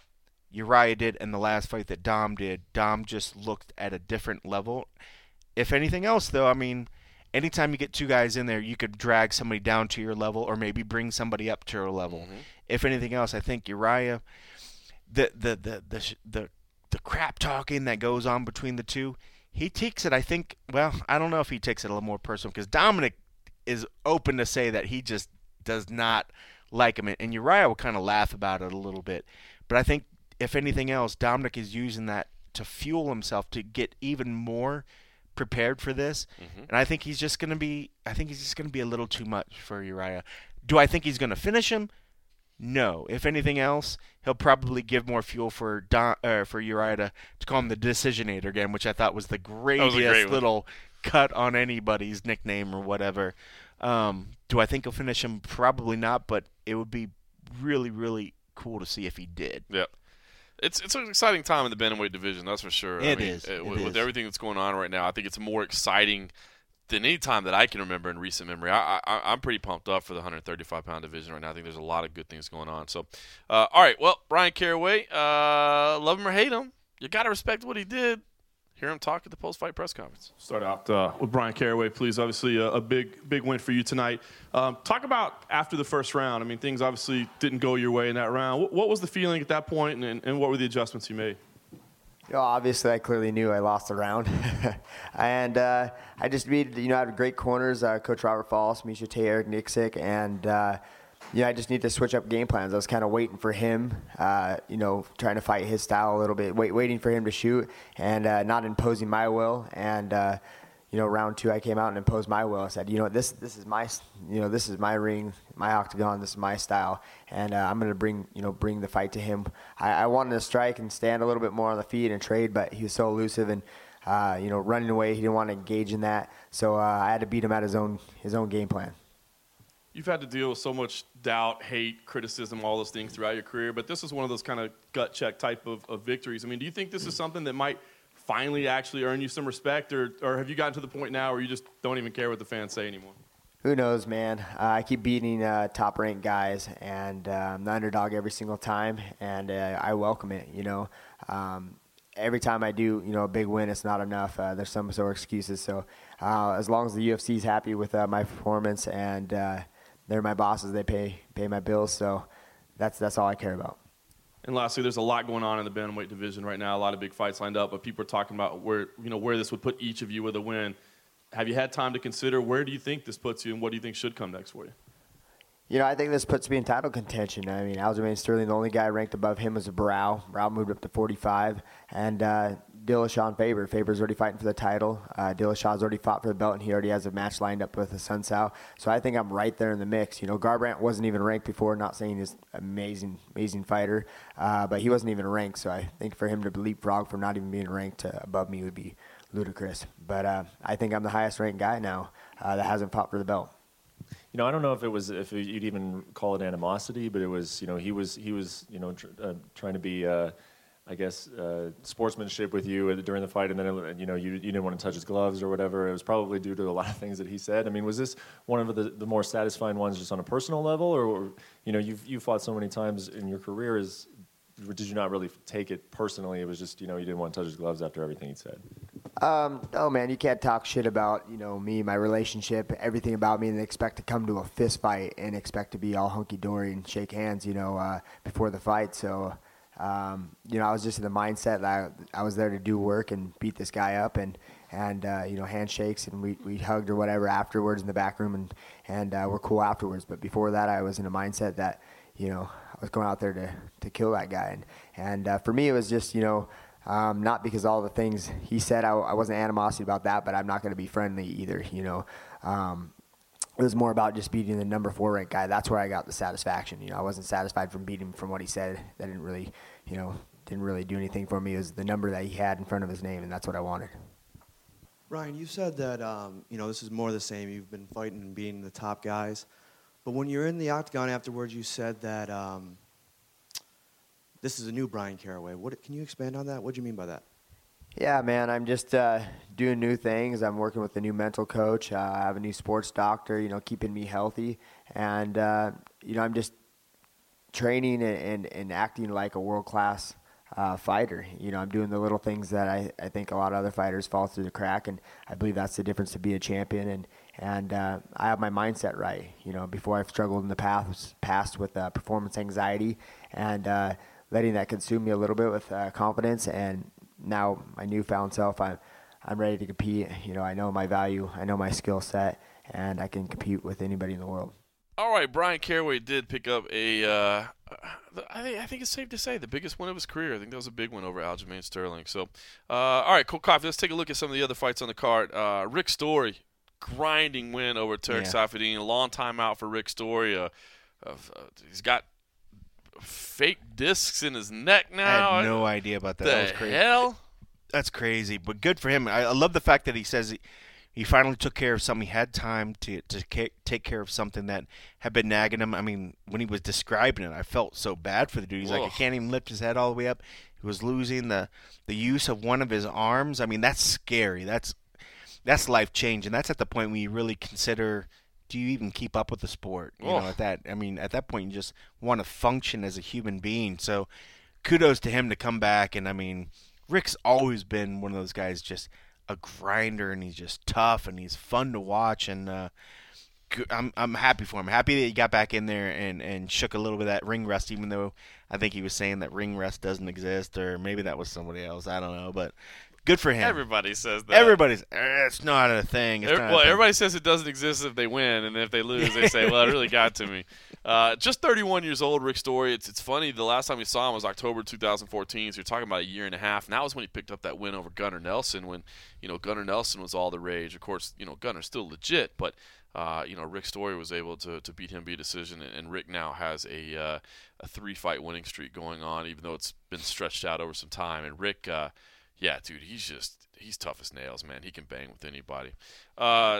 Uriah did and the last fight that Dom did, Dom just looked at a different level. If anything else, though, I mean, anytime you get two guys in there, you could drag somebody down to your level or maybe bring somebody up to your level. Mm-hmm. If anything else, I think Uriah... The the, the the the the crap talking that goes on between the two, he takes it. I think. Well, I don't know if he takes it a little more personal because Dominic is open to say that he just does not like him, and Uriah will kind of laugh about it a little bit. But I think if anything else, Dominic is using that to fuel himself to get even more prepared for this. Mm-hmm. And I think he's just going to be. I think he's just going to be a little too much for Uriah. Do I think he's going to finish him? No. If anything else, he'll probably give more fuel for Don, uh, for Uriah to, to call him the Decisionator again, which I thought was the greatest great little cut on anybody's nickname or whatever. Um, do I think he'll finish him? Probably not, but it would be really, really cool to see if he did. Yeah. It's it's an exciting time in the bantamweight division, that's for sure. It I mean, is. It, it with, is. with everything that's going on right now, I think it's more exciting than any time that I can remember in recent memory. I, I, I'm pretty pumped up for the one thirty-five pound division right now. I think there's a lot of good things going on. So, uh, all right, well, Brian Caraway, uh, love him or hate him, you got to respect what he did. Hear him talk at the post-fight press conference. Start out uh, with Brian Caraway, please. Obviously, a, a big, big win for you tonight. Um, talk about after the first round. I mean, things obviously didn't go your way in that round. What, what was the feeling at that point, and, and, and what were the adjustments you made? You know, obviously, I clearly knew I lost the round. and uh, I just needed, you know, I had great corners, uh, Coach Robert Falls, Misha Tay, Eric Nixick, and, uh, you know, I just need to switch up game plans. I was kind of waiting for him, uh, you know, trying to fight his style a little bit, wait, waiting for him to shoot and uh, not imposing my will. And, uh, you know, round two, I came out and imposed my will. I said, you know, this this is my, you know, this is my ring, my octagon, this is my style, and uh, I'm going to bring, you know, bring the fight to him. I, I wanted to strike and stand a little bit more on the feet and trade, but he was so elusive and, uh, you know, running away. He didn't want to engage in that, so uh, I had to beat him at his own his own game plan. You've had to deal with so much doubt, hate, criticism, all those things throughout your career, but this is one of those kind of gut check type of, of victories. I mean, do you think this is something that might finally actually earn you some respect, or, or have you gotten to the point now where you just don't even care what the fans say anymore? Who knows, man? Uh, I keep beating uh, top-ranked guys, and uh, I'm the underdog every single time, and uh, I welcome it, you know. Um, every time I do, you know, a big win, it's not enough. Uh, there's some sort of excuses. So uh, as long as the U F C is happy with uh, my performance and uh, they're my bosses, they pay pay my bills. So that's that's all I care about. And lastly, there's a lot going on in the bantamweight division right now. A lot of big fights lined up, but people are talking about where you know where this would put each of you with a win. Have you had time to consider where do you think this puts you, and what do you think should come next for you? You know, I think this puts me in title contention. I mean, Aljamain Sterling, the only guy ranked above him was Brow. Brow moved up to forty-five. And uh, Dillashaw Faber. Faber's already fighting for the title. Uh, Dillashaw's already fought for the belt, and he already has a match lined up with Sun Tzu. So I think I'm right there in the mix. You know, Garbrandt wasn't even ranked before, not saying he's an amazing, amazing fighter, uh, but he wasn't even ranked. So I think for him to leapfrog from not even being ranked uh, above me would be ludicrous. But uh, I think I'm the highest ranked guy now uh, that hasn't fought for the belt. You know, I don't know if it was if you'd even call it animosity, but it was, you know, he was he was, you know, tr- uh, trying to be, uh, I guess, uh, sportsmanship with you during the fight, and then it, you know you you didn't want to touch his gloves or whatever. It was probably due to a lot of things that he said. I mean, was this one of the the more satisfying ones, just on a personal level, or you know, you've you fought so many times in your career, is did you not really take it personally? It was just, you know, you didn't want to touch his gloves after everything he said. Um, oh man, you can't talk shit about, you know, me, my relationship, everything about me, and expect to come to a fist fight and expect to be all hunky-dory and shake hands, you know, uh, before the fight. So, um, you know, I was just in the mindset that I, I was there to do work and beat this guy up, and, and uh, you know, handshakes, and we, we hugged or whatever afterwards in the back room, and, and uh, we're cool afterwards. But before that, I was in a mindset that, you know, I was going out there to, to kill that guy. And, and uh, for me, it was just, you know, Um, not because all the things he said, I, I wasn't animosity about that, but I'm not going to be friendly either, you know. Um, it was more about just beating the number four ranked guy. That's where I got the satisfaction. You know, I wasn't satisfied from beating him from what he said. That didn't really, you know, didn't really do anything for me. It was the number that he had in front of his name, and that's what I wanted. Ryan, you said that, um, you know, this is more the same. You've been fighting and beating the top guys. But when you're in the octagon afterwards, you said that um, this is a new Bryan Caraway. What, can you expand on that? What do you mean by that? Yeah, man, I'm just uh, doing new things. I'm working with a new mental coach. Uh, I have a new sports doctor, you know, keeping me healthy. And, uh, you know, I'm just training and, and, and acting like a world-class uh, fighter. You know, I'm doing the little things that I, I think a lot of other fighters fall through the crack, and I believe that's the difference to be a champion. And, and uh, I have my mindset right. You know, before I've struggled in the past, past with uh, performance anxiety and uh, letting that consume me a little bit with uh, confidence, and now my newfound self, I'm, I'm ready to compete. You know, I know my value, I know my skill set, and I can compete with anybody in the world. All right, Bryan Caraway did pick up a, uh, I think I think it's safe to say, the biggest win of his career. I think that was a big win over Aljamain Sterling. So, uh, all right, Cool Coffee, let's take a look at some of the other fights on the card. Uh, Rick Story, grinding win over Tarek Yeah. Saffiedine. A long time out for Rick Story. Uh, uh, he's got fake discs in his neck now. I had no idea about that. The That was crazy. hell? That's crazy, but good for him. I, I love the fact that he says he, he finally took care of something. He had time to to ca- take care of something that had been nagging him. I mean, when he was describing it, I felt so bad for the dude. He's like, Ugh. I can't even lift his head all the way up. He was losing the the use of one of his arms. I mean, that's scary. That's that's life changing. That's at the point when you really consider, do you even keep up with the sport? You Ugh. know, at that, I mean, at that point, you just want to function as a human being. So, kudos to him to come back. And I mean, Rick's always been one of those guys, just a grinder, and he's just tough, and he's fun to watch. And uh, go- I'm I'm happy for him. Happy that he got back in there and, and shook a little bit of that ring rust, even though I think he was saying that ring rust doesn't exist, or maybe that was somebody else. I don't know, but good for him. Everybody says that. Everybody's, "Eh, it's not a thing. It's Every- not a well, thing." everybody says it doesn't exist if they win, and if they lose, they say, "Well, it really got to me." Uh, just thirty-one years old, Rick Story. It's it's funny. The last time we saw him was October two thousand fourteen. So you're talking about a year and a half. And that was when he picked up that win over Gunnar Nelson. When you know Gunnar Nelson was all the rage. Of course, you know Gunnar's still legit, but uh, you know Rick Story was able to to beat him via decision, and, and Rick now has a uh, a three fight winning streak going on, even though it's been stretched out over some time. And Rick, uh, yeah, dude, he's just he's tough as nails, man. He can bang with anybody. Uh,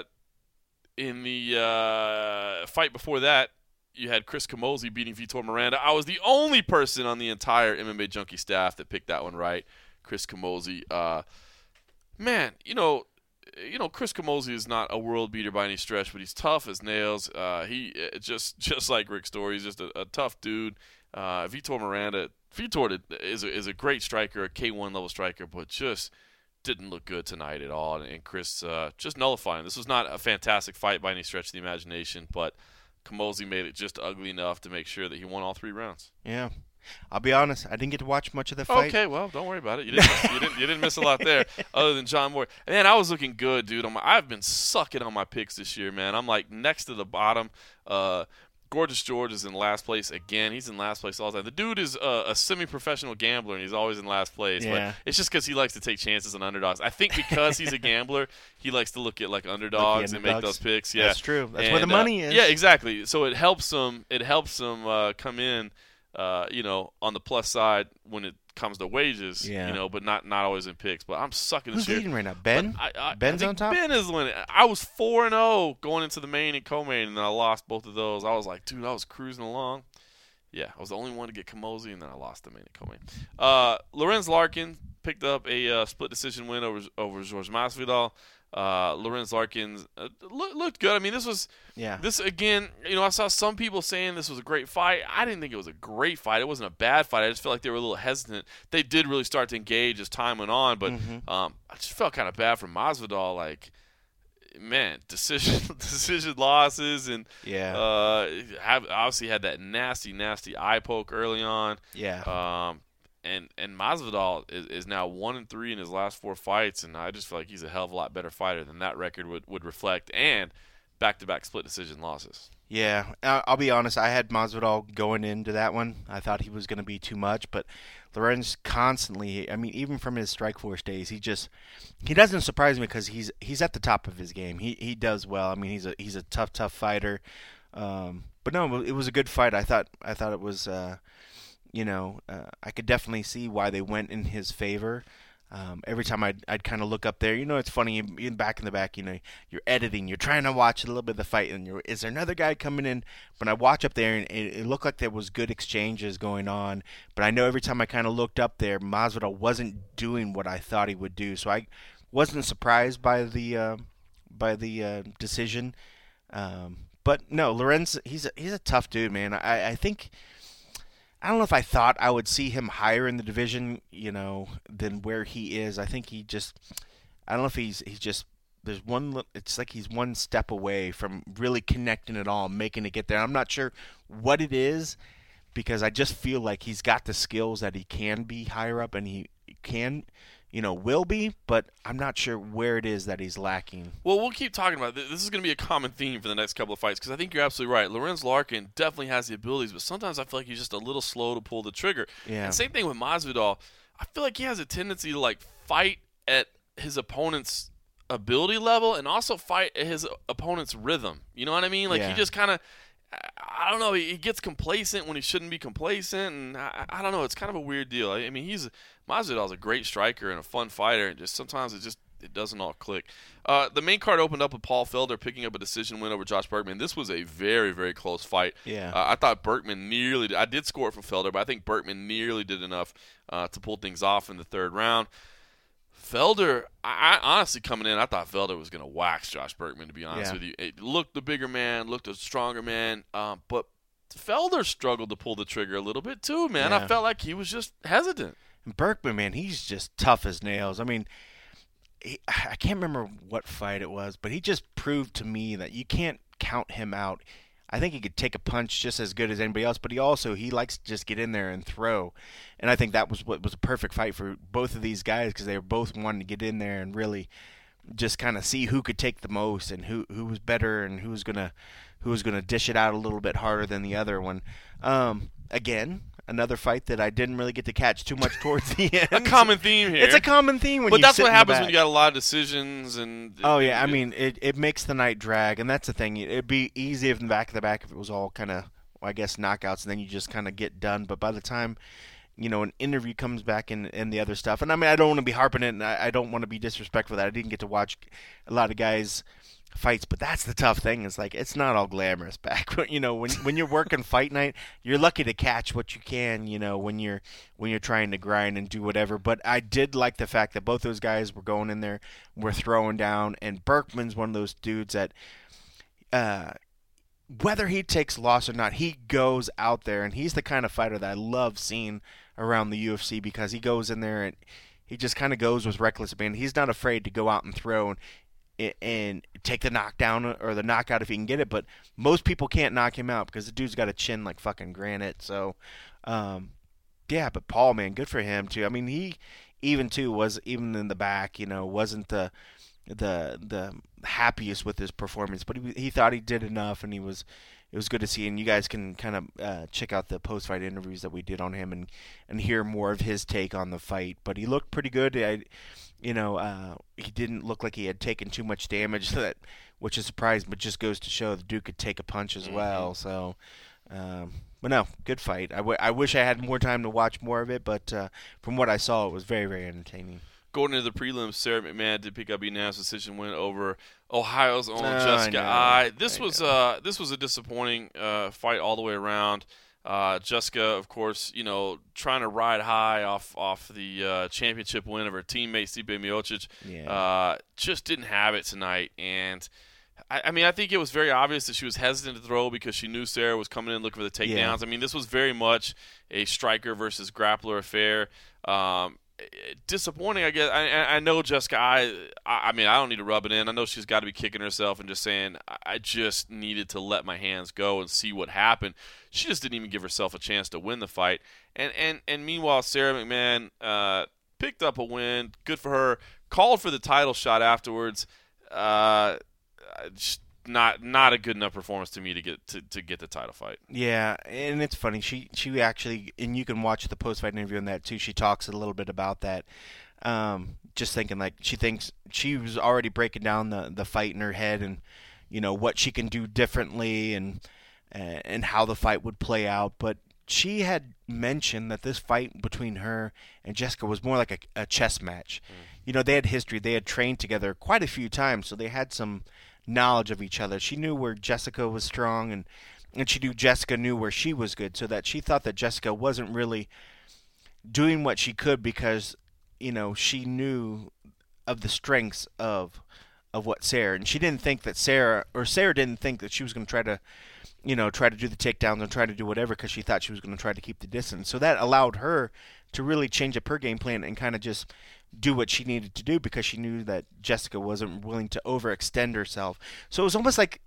in the uh, fight before that, you had Chris Camozzi beating Vitor Miranda. I was the only person on the entire M M A Junkie staff that picked that one right. Chris Camozzi. Uh, man, you know, you know, Chris Camozzi is not a world beater by any stretch, but he's tough as nails. Uh, he just just like Rick Story, he's just a, a tough dude. Uh, Vitor Miranda, Vitor is a, is a great striker, a K one level striker, but just didn't look good tonight at all. And, and Chris uh, just nullifying. This was not a fantastic fight by any stretch of the imagination, but Camozzi made it just ugly enough to make sure that he won all three rounds. Yeah. I'll be honest, I didn't get to watch much of the fight. Okay, well, don't worry about it. You didn't miss, you didn't, you didn't miss a lot there other than John Moore. Man, I was looking good, dude. On my, I've been sucking on my picks this year, man. I'm like next to the bottom. Uh, Gorgeous George is in last place again. He's in last place all the time. The dude is a, a semi-professional gambler, and he's always in last place. Yeah. But it's just because he likes to take chances on underdogs. I think because he's a gambler, he likes to look at like underdogs, like and make those picks. Yeah, that's true. That's and, where the money uh, is. Yeah, exactly. So it helps him. It helps him uh, come in, uh, you know, on the plus side when it comes to wages. Yeah. You know, but not not always in picks. But I'm sucking this Who's year. leading right now? Ben? I, I, Ben's I think on top? Ben is winning. I was four and zero going into the main and co-main, and then I lost both of those. I was like, dude, I was cruising along. Yeah, I was the only one to get Camozzi, and then I lost the main and co-main. Uh, Lorenz Larkin picked up a uh, split decision win over over George Masvidal. Uh, Lorenz Larkin uh, look, looked good. I mean, this was Yeah. this again. You know, I saw some people saying this was a great fight. I didn't think it was a great fight. It wasn't a bad fight. I just felt like they were a little hesitant. They did really start to engage as time went on, but Mhm. um, I just felt kind of bad for Masvidal. Like, man, decision decision losses, and Yeah. uh, have obviously had that nasty, nasty eye poke early on. Yeah. Um, and and Masvidal is, is now one and three in his last four fights, and I just feel like he's a hell of a lot better fighter than that record would, would reflect, and back-to-back split decision losses. Yeah, I- I'll be honest. I had Masvidal going into that one. I thought he was going to be too much, but Lorenz constantly. I mean, even from his Strikeforce days, he just he doesn't surprise me because he's he's at the top of his game. He he does well. I mean, he's a he's a tough tough fighter. Um, but no, it was a good fight. I thought I thought it was. Uh, you know, uh, I could definitely see why they went in his favor. Um, every time I'd, I'd kind of look up there, you know, it's funny, in back in the back, you know, you're editing, you're trying to watch a little bit of the fight, and you're, is there another guy coming in? But I watch up there, and it, it looked like there was good exchanges going on. But I know every time I kind of looked up there, Masvidal wasn't doing what I thought he would do. So I wasn't surprised by the uh, by the uh, decision. Um, but no, Lorenz, he's a, he's a tough dude, man. I, I think. I don't know if I thought I would see him higher in the division, you know, than where he is. I think he just, I don't know if he's he's just there's one. It's like he's one step away from really connecting it all, making it get there. I'm not sure what it is because I just feel like he's got the skills that he can be higher up, and he can, you know, will be. But I'm not sure where it is that he's lacking. Well, we'll keep talking about it. This is going to be a common theme for the next couple of fights because I think you're absolutely right. Lorenz Larkin definitely has the abilities, but sometimes I feel like he's just a little slow to pull the trigger. Yeah. And same thing with Masvidal. I feel like he has a tendency to like fight at his opponent's ability level and also fight at his opponent's rhythm. You know what I mean? Like Yeah. he just kind of, I don't know, he gets complacent when he shouldn't be complacent, and I, I don't know. It's kind of a weird deal. I, I mean, he's Masvidal's a great striker and a fun fighter, and just sometimes it just it doesn't all click. Uh, the main card opened up with Paul Felder picking up a decision win over Josh Bergman. This was a very, very close fight. Yeah. Uh, I thought Bergman nearly did. I did score it for Felder, but I think Bergman nearly did enough uh, to pull things off in the third round. Felder, I, I honestly coming in, I thought Felder was going to wax Josh Bergman, to be honest Yeah. with you. It looked the bigger man, looked a stronger man, um, but Felder struggled to pull the trigger a little bit too, man. Yeah. I felt like he was just hesitant. And Berkman, man, he's just tough as nails. I mean, he, I can't remember what fight it was, but he just proved to me that you can't count him out. I think he could take a punch just as good as anybody else, but he also he likes to just get in there and throw. And I think that was what was a perfect fight for both of these guys because they were both wanting to get in there and really just kind of see who could take the most and who who was better and who was gonna who was gonna dish it out a little bit harder than the other one. Um, again, another fight that I didn't really get to catch too much towards the end. A common theme here. It's a common theme when But you that's sit what in the happens back. when you got a lot of decisions and. Oh yeah, I mean it, it makes the night drag, and that's the thing. It'd be easy if in the back of the back if it was all kind of, well, I guess knockouts, and then you just kind of get done. But by the time you know, an interview comes back and, and the other stuff. And I mean, I don't want to be harping it, and I, I don't want to be disrespectful that I didn't get to watch a lot of guys fights, but that's the tough thing. Is like it's not all glamorous back. You know, when when you're working fight night, you're lucky to catch what you can. You know, when you're when you're trying to grind and do whatever. But I did like the fact that both those guys were going in there, were throwing down, and Berkman's one of those dudes that, uh, whether he takes loss or not, he goes out there, and he's the kind of fighter that I love seeing around the U F C because he goes in there and he just kind of goes with reckless abandon. He's not afraid to go out and throw and and take the knockdown or the knockout if he can get it, but most people can't knock him out because the dude's got a chin like fucking granite. So, um, yeah, but Paul, man, good for him too. I mean, he even too was even in the back, you know, wasn't the the the happiest with his performance, but he he thought he did enough, and he was it was good to see. And you guys can kind of uh, check out the post fight interviews that we did on him and and hear more of his take on the fight. But he looked pretty good. I, You know, uh, he didn't look like he had taken too much damage, that which is surprising, but just goes to show the dude could take a punch as well. So, um, but no, good fight. I, w- I wish I had more time to watch more of it, but uh, from what I saw, it was very, very entertaining. Going into the prelims, Sarah McMahon did pick up a unanimous decision win over Ohio's own Oh, Jessica I know. Eye. This I was know. uh, this was a disappointing uh, fight all the way around. Uh, Jessica, of course, you know, trying to ride high off off the uh, championship win of her teammate Stipe Miocic, Yeah. uh, just didn't have it tonight. And I, I mean, I think it was very obvious that she was hesitant to throw because she knew Sarah was coming in looking for the takedowns. Yeah. I mean, this was very much a striker versus grappler affair. Um, disappointing, I guess. I, I know Jessica. I, I mean, I don't need to rub it in. I know she's got to be kicking herself and just saying, I just needed to let my hands go and see what happened. She just didn't even give herself a chance to win the fight. And and and meanwhile, Sarah McMahon uh, picked up a win. Good for her. Called for the title shot afterwards. Uh, just not not a good enough performance to me to get to, to get the title fight. Yeah, and it's funny. She she actually, and you can watch the post fight interview on that too. She talks a little bit about that. Um, just thinking like she thinks she was already breaking down the the fight in her head, and you know what she can do differently, and uh, and how the fight would play out. But she had mentioned that this fight between her and Jessica was more like a, a chess match. Mm. You know, they had history. They had trained together quite a few times, so they had some knowledge of each other. She knew where Jessica was strong, and and she knew Jessica knew where she was good, so that she thought that Jessica wasn't really doing what she could because, you know, she knew of the strengths of of what Sarah, and she didn't think that Sarah, or Sarah didn't think that she was going to try to, you know, try to do the takedowns and try to do whatever because she thought she was going to try to keep the distance. So that allowed her to really change up her game plan and kind of just do what she needed to do because she knew that Jessica wasn't willing to overextend herself. So it was almost like,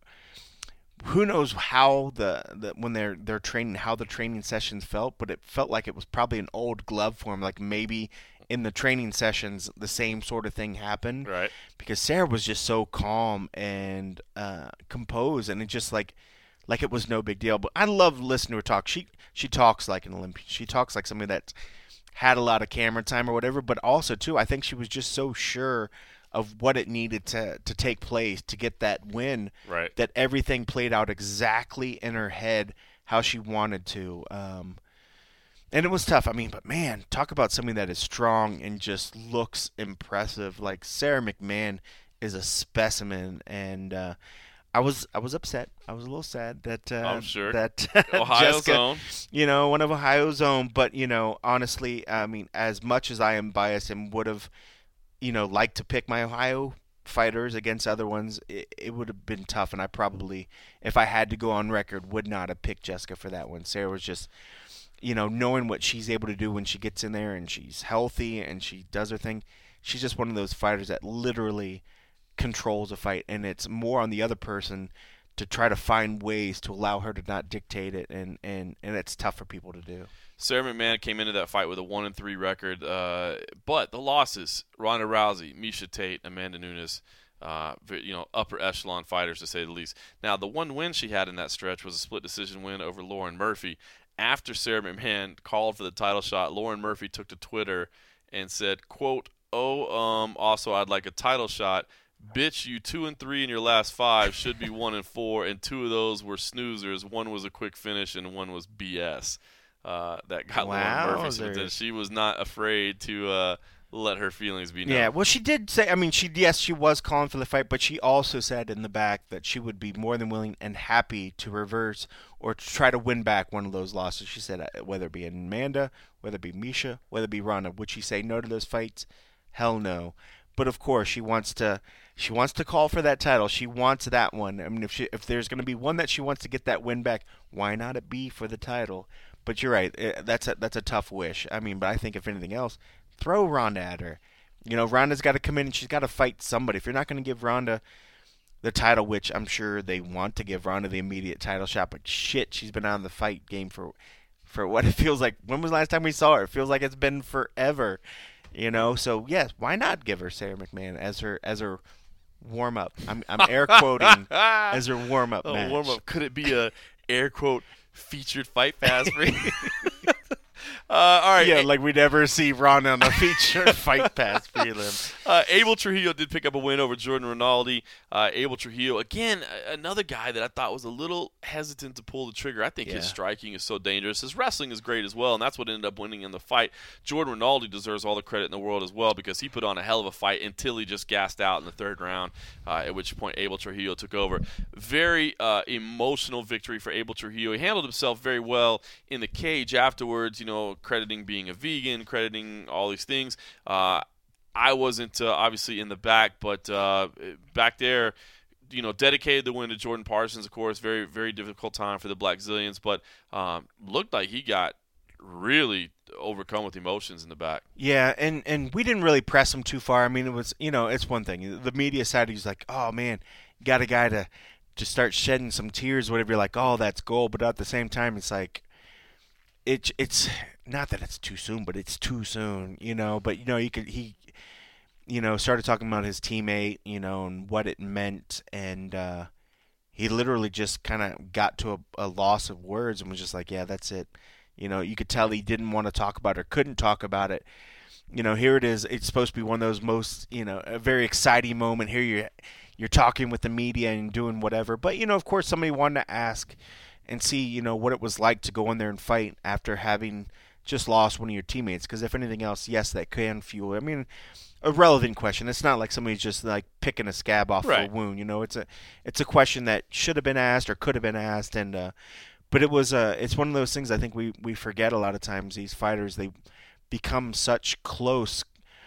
who knows how the, the when they're they're training, how the training sessions felt, but it felt like it was probably an old glove form. Like maybe in the training sessions the same sort of thing happened, right? Because Sarah was just so calm and uh, composed, and it just like like it was no big deal. But I love listening to her talk. She she talks like an Olympian. She talks like somebody that's had a lot of camera time or whatever, but also too, I think she was just so sure of what it needed to to take place to get that win, right? That everything played out exactly in her head how she wanted to, um, and it was tough. I mean, but man, talk about somebody that is strong and just looks impressive. Like Sarah McMahon is a specimen, and uh, I was I was upset. I was a little sad that uh, I'm sure that Ohio's Jessica, own, you know, one of Ohio's own. But you know, honestly, I mean, as much as I am biased and would have, you know, liked to pick my Ohio fighters against other ones, it, it would have been tough. And I probably, if I had to go on record, would not have picked Jessica for that one. Sarah was just, you know, knowing what she's able to do when she gets in there and she's healthy and she does her thing. She's just one of those fighters that literally controls a fight, and it's more on the other person to try to find ways to allow her to not dictate it, and, and, and it's tough for people to do. Sarah McMahon came into that fight with a one and three record, uh, but the losses: Ronda Rousey, Miesha Tate, Amanda Nunes, uh, you know, upper echelon fighters to say the least. Now, the one win she had in that stretch was a split decision win over Lauren Murphy. After Sarah McMahon called for the title shot, Lauren Murphy took to Twitter and said, "quote Oh, um, also I'd like a title shot. Bitch, you two and three in your last five, should be one and four, and two of those were snoozers. One was a quick finish, and one was B S." uh, that got Wow, Lauren Murphy some attention. She was not afraid to uh, let her feelings be known. Yeah, well, she did say, I mean, she yes, she was calling for the fight, but she also said in the back that she would be more than willing and happy to reverse or to try to win back one of those losses. She said uh, whether it be Amanda, whether it be Misha, whether it be Ronda, would she say no to those fights? Hell no. But of course, she wants to she wants to call for that title. She wants that one. I mean, if she, if there's going to be one that she wants to get that win back, why not it be for the title? But you're right. That's a that's a tough wish. I mean, but I think if anything else, throw Ronda at her. You know, Ronda's got to come in and she's got to fight somebody. If you're not going to give Ronda the title, which I'm sure they want to give Ronda the immediate title shot, but shit, she's been on the fight game for for what it feels like. When was the last time we saw her? It feels like it's been forever. You know, so yes, why not give her Sarah McMahon as her as her warm up? I'm I'm air quoting as her warm up oh, match. Warm up. Could it be a air quote featured fight pass for you? Uh, all right. Yeah, like we never see Ronda on a feature fight pass prelim. Uh, Abel Trujillo did pick up a win over Jordan Rinaldi. Uh, Abel Trujillo, again, another guy that I thought was a little hesitant to pull the trigger. I think Yeah. his striking is so dangerous. His wrestling is great as well, and that's what ended up winning in the fight. Jordan Rinaldi deserves all the credit in the world as well because he put on a hell of a fight until he just gassed out in the third round, uh, at which point Abel Trujillo took over. Very uh, emotional victory for Abel Trujillo. He handled himself very well in the cage afterwards, you know, crediting being a vegan, crediting all these things. Uh, I wasn't uh, obviously in the back, but uh, back there, you know, dedicated the win to Jordan Parsons, of course. Very, very difficult time for the Black Zillions, but um, looked like he got really overcome with emotions in the back. Yeah, and, and we didn't really press him too far. I mean, it was, you know, it's one thing. The media side, he's like, oh, man, you got a guy to, to start shedding some tears, whatever. You're like, oh, that's gold. But at the same time, it's like, it, it's not that it's too soon, but it's too soon, you know. But, you know, you could, he, you know, started talking about his teammate, you know, and what it meant. And uh, he literally just kind of got to a, a loss of words and was just like, yeah, that's it. You know, you could tell he didn't want to talk about it or couldn't talk about it. You know, here it is. It's supposed to be one of those most, you know, a very exciting moment. Here you're, you're talking with the media and doing whatever. But, you know, of course, somebody wanted to ask and see, you know, what it was like to go in there and fight after having just lost one of your teammates. Because if anything else, yes, that can fuel. I mean, a relevant question. It's not like somebody's just like picking a scab off Right. a wound. You know, it's a it's a question that should have been asked or could have been asked. And uh, but it was uh, it's one of those things I think we we forget a lot of times. These fighters, they become such close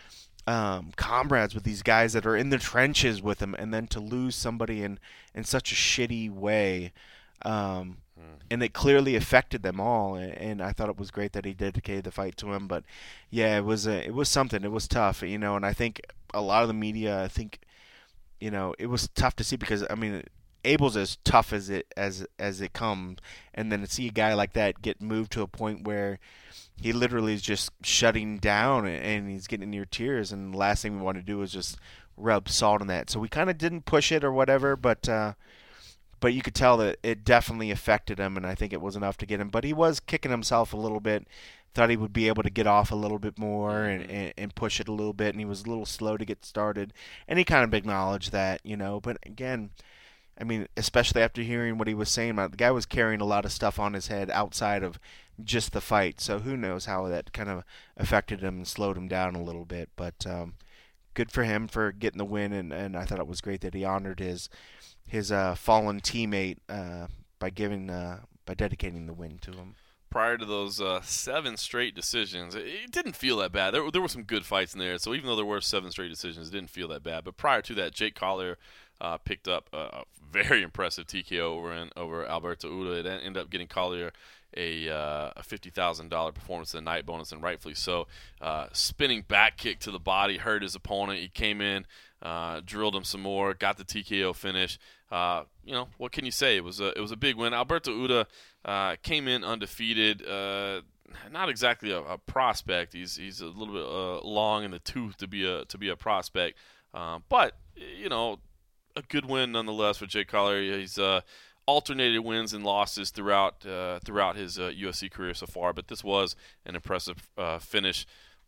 um, comrades with these guys that are in the trenches with them, and then to lose somebody in in such a shitty way. Um, And it clearly affected them all, and I thought it was great that he dedicated the fight to him. But yeah, it was a, it was something. It was tough, you know. And I think a lot of the media, I think, you know, it was tough to see because I mean, Abel's as tough as it as as it comes, and then to see a guy like that get moved to a point where he literally is just shutting down and he's getting near tears, and the last thing we want to do is just rub salt in that. So we kind of didn't push it or whatever, but. Uh, But you could tell that it definitely affected him, and I think it was enough to get him. But he was kicking himself a little bit. Thought he would be able to get off a little bit more and, and, and push it a little bit, and he was a little slow to get started. And he kind of acknowledged that, you know. But again, I mean, especially after hearing what he was saying about it, the guy was carrying a lot of stuff on his head outside of just the fight. So who knows how that kind of affected him and slowed him down a little bit. But um, good for him for getting the win, and, and I thought it was great that he honored his his uh, fallen teammate uh, by giving uh, by dedicating the win to him. Prior to those uh, seven straight decisions, it, it didn't feel that bad. There, there were some good fights in there, so even though there were seven straight decisions, it didn't feel that bad. But prior to that, Jake Collier uh, picked up a, a very impressive T K O over in, over Alberto Uda. It ended up getting Collier a, uh, a fifty thousand dollars performance of the night bonus, and rightfully so. Uh, spinning back kick to the body hurt his opponent. He came in, uh, drilled him some more, got the T K O finish. Uh, you know, what can you say? It was a it was a big win. Alberto Uda uh, came in undefeated. Uh, not exactly a, a prospect. He's he's a little bit uh, long in the tooth to be a to be a prospect. Uh, but you know, a good win nonetheless for Jake Collier. He's uh, alternated wins and losses throughout uh, throughout his uh, U F C career so far. But this was an impressive uh, finish.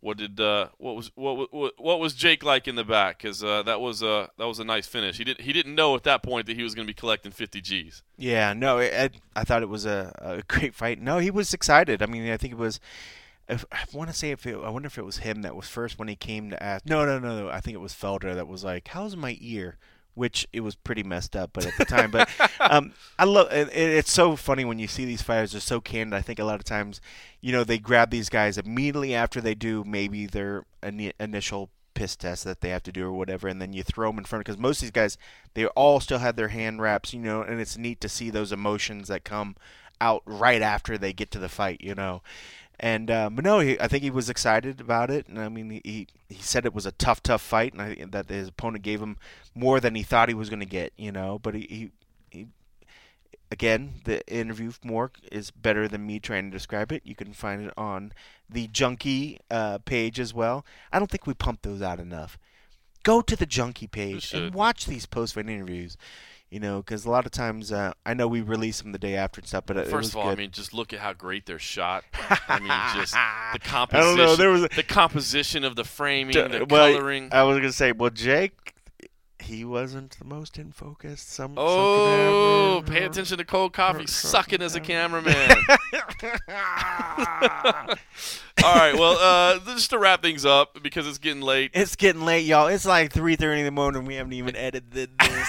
What did uh, what was what, what what was Jake like in the back? Because uh, that was uh, that was a nice finish. He didn't he didn't know at that point that he was going to be collecting fifty G's. Yeah, no, it, I thought it was a, a great fight. No, he was excited. I mean, I think it was. If, I want to say if it, I wonder if it was him that was first when he came to ask. No, no, no, no. I think it was Felder that was like, "How's my ear?" Which it was pretty messed up, but at the time, but um, I love. It, it's so funny when you see these fighters. They're so candid. I think a lot of times, you know, they grab these guys immediately after they do maybe their ini- initial piss test that they have to do or whatever, and then you throw them in front because most of these guys, they all still have their hand wraps, you know, and it's neat to see those emotions that come out right after they get to the fight, you know. And uh, but no, he, I think he was excited about it, and I mean, he he said it was a tough, tough fight, and I, that his opponent gave him more than he thought he was going to get, you know. But he, he, he, again, the interview more is better than me trying to describe it. You can find it on the Junkie uh, page as well. I don't think we pump those out enough. Go to the Junkie page and watch these post-fight interviews. You know, because a lot of times uh, I know we release them the day after and stuff, but it, first it was of all, good. I mean, just look at how great they're shot. I mean, just the composition. I don't know. There was a, the composition of the framing, d- the well, coloring. I was gonna say, well, Jake, he wasn't the most in focus. Some. Oh, some pay attention to Cold Coffee sucking as a cameraman. All right, well, uh, just to wrap things up because it's getting late. It's getting late, y'all. It's like three thirty in the morning. We haven't even edited this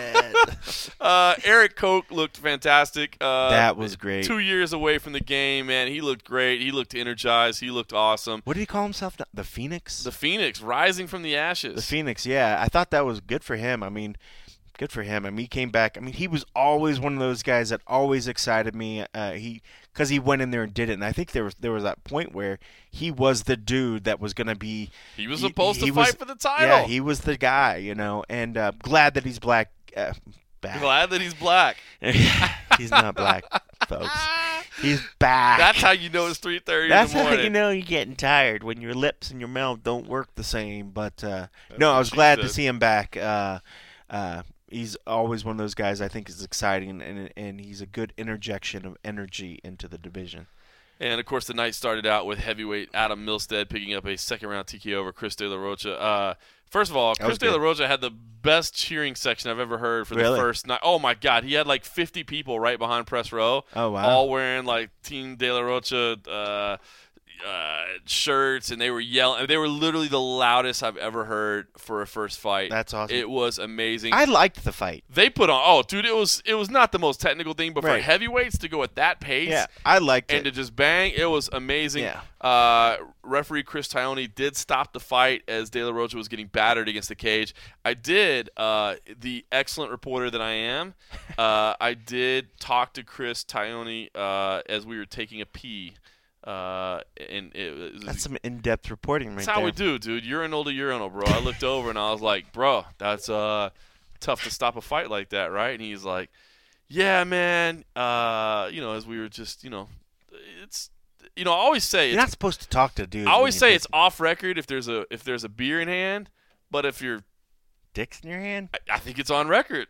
yet. uh, Eric Koch looked fantastic. Uh, that was great. Two years away from the game, man. He looked great. He looked energized. He looked awesome. What did he call himself? The Phoenix? The Phoenix, rising from the ashes. The Phoenix, yeah. I thought that was good for him. I mean, good for him. I mean, he came back. I mean, he was always one of those guys that always excited me. Uh, he because he went in there and did it. And I think there was there was that point where he was the dude that was going to be. He was supposed he, to he fight was, for the title. Yeah, he was the guy, you know. And uh, glad that he's black. Uh, back. Glad that he's black. He's not black, folks. He's back. That's how you know it's three thirty in the That's morning. how you know you're getting tired, when your lips and your mouth don't work the same. But uh, no, I was glad said. to see him back. Uh, uh, he's always one of those guys I think is exciting, and and he's a good interjection of energy into the division. And, of course, the night started out with heavyweight Adam Milstead picking up a second-round T K O over Chris De La Rocha. Uh, first of all, That Chris was De La good. Rocha had the best cheering section I've ever heard for Really? the first night. Oh, my God. He had, like, fifty people right behind press row. Oh, wow. All wearing, like, Team De La Rocha uh, uh, shirts, and they were yelling. They were literally the loudest I've ever heard for a first fight. That's awesome. It was amazing. I liked the fight. They put on – oh, dude, it was it was not the most technical thing, but for Right. heavyweights to go at that pace Yeah, I liked and it. to just bang, it was amazing. Yeah. Uh, referee Chris Tione did stop the fight as De La Rocha was getting battered against the cage. I did, uh, the excellent reporter that I am, uh, I did talk to Chris Tione uh, as we were taking a pee. Uh, and it, it was, That's some in-depth reporting right that's there. how we do, dude. Urinal to urinal, bro. I looked over and I was like, bro, that's uh, tough to stop a fight like that, right? And he's like, yeah, man. Uh, you know, as we were just, you know, it's, you know, I always say You're it's, not supposed to talk to dudes. I always when say you it's off record if there's a if there's a beer in hand, but if you're dicks in your hand. I, I think it's on record.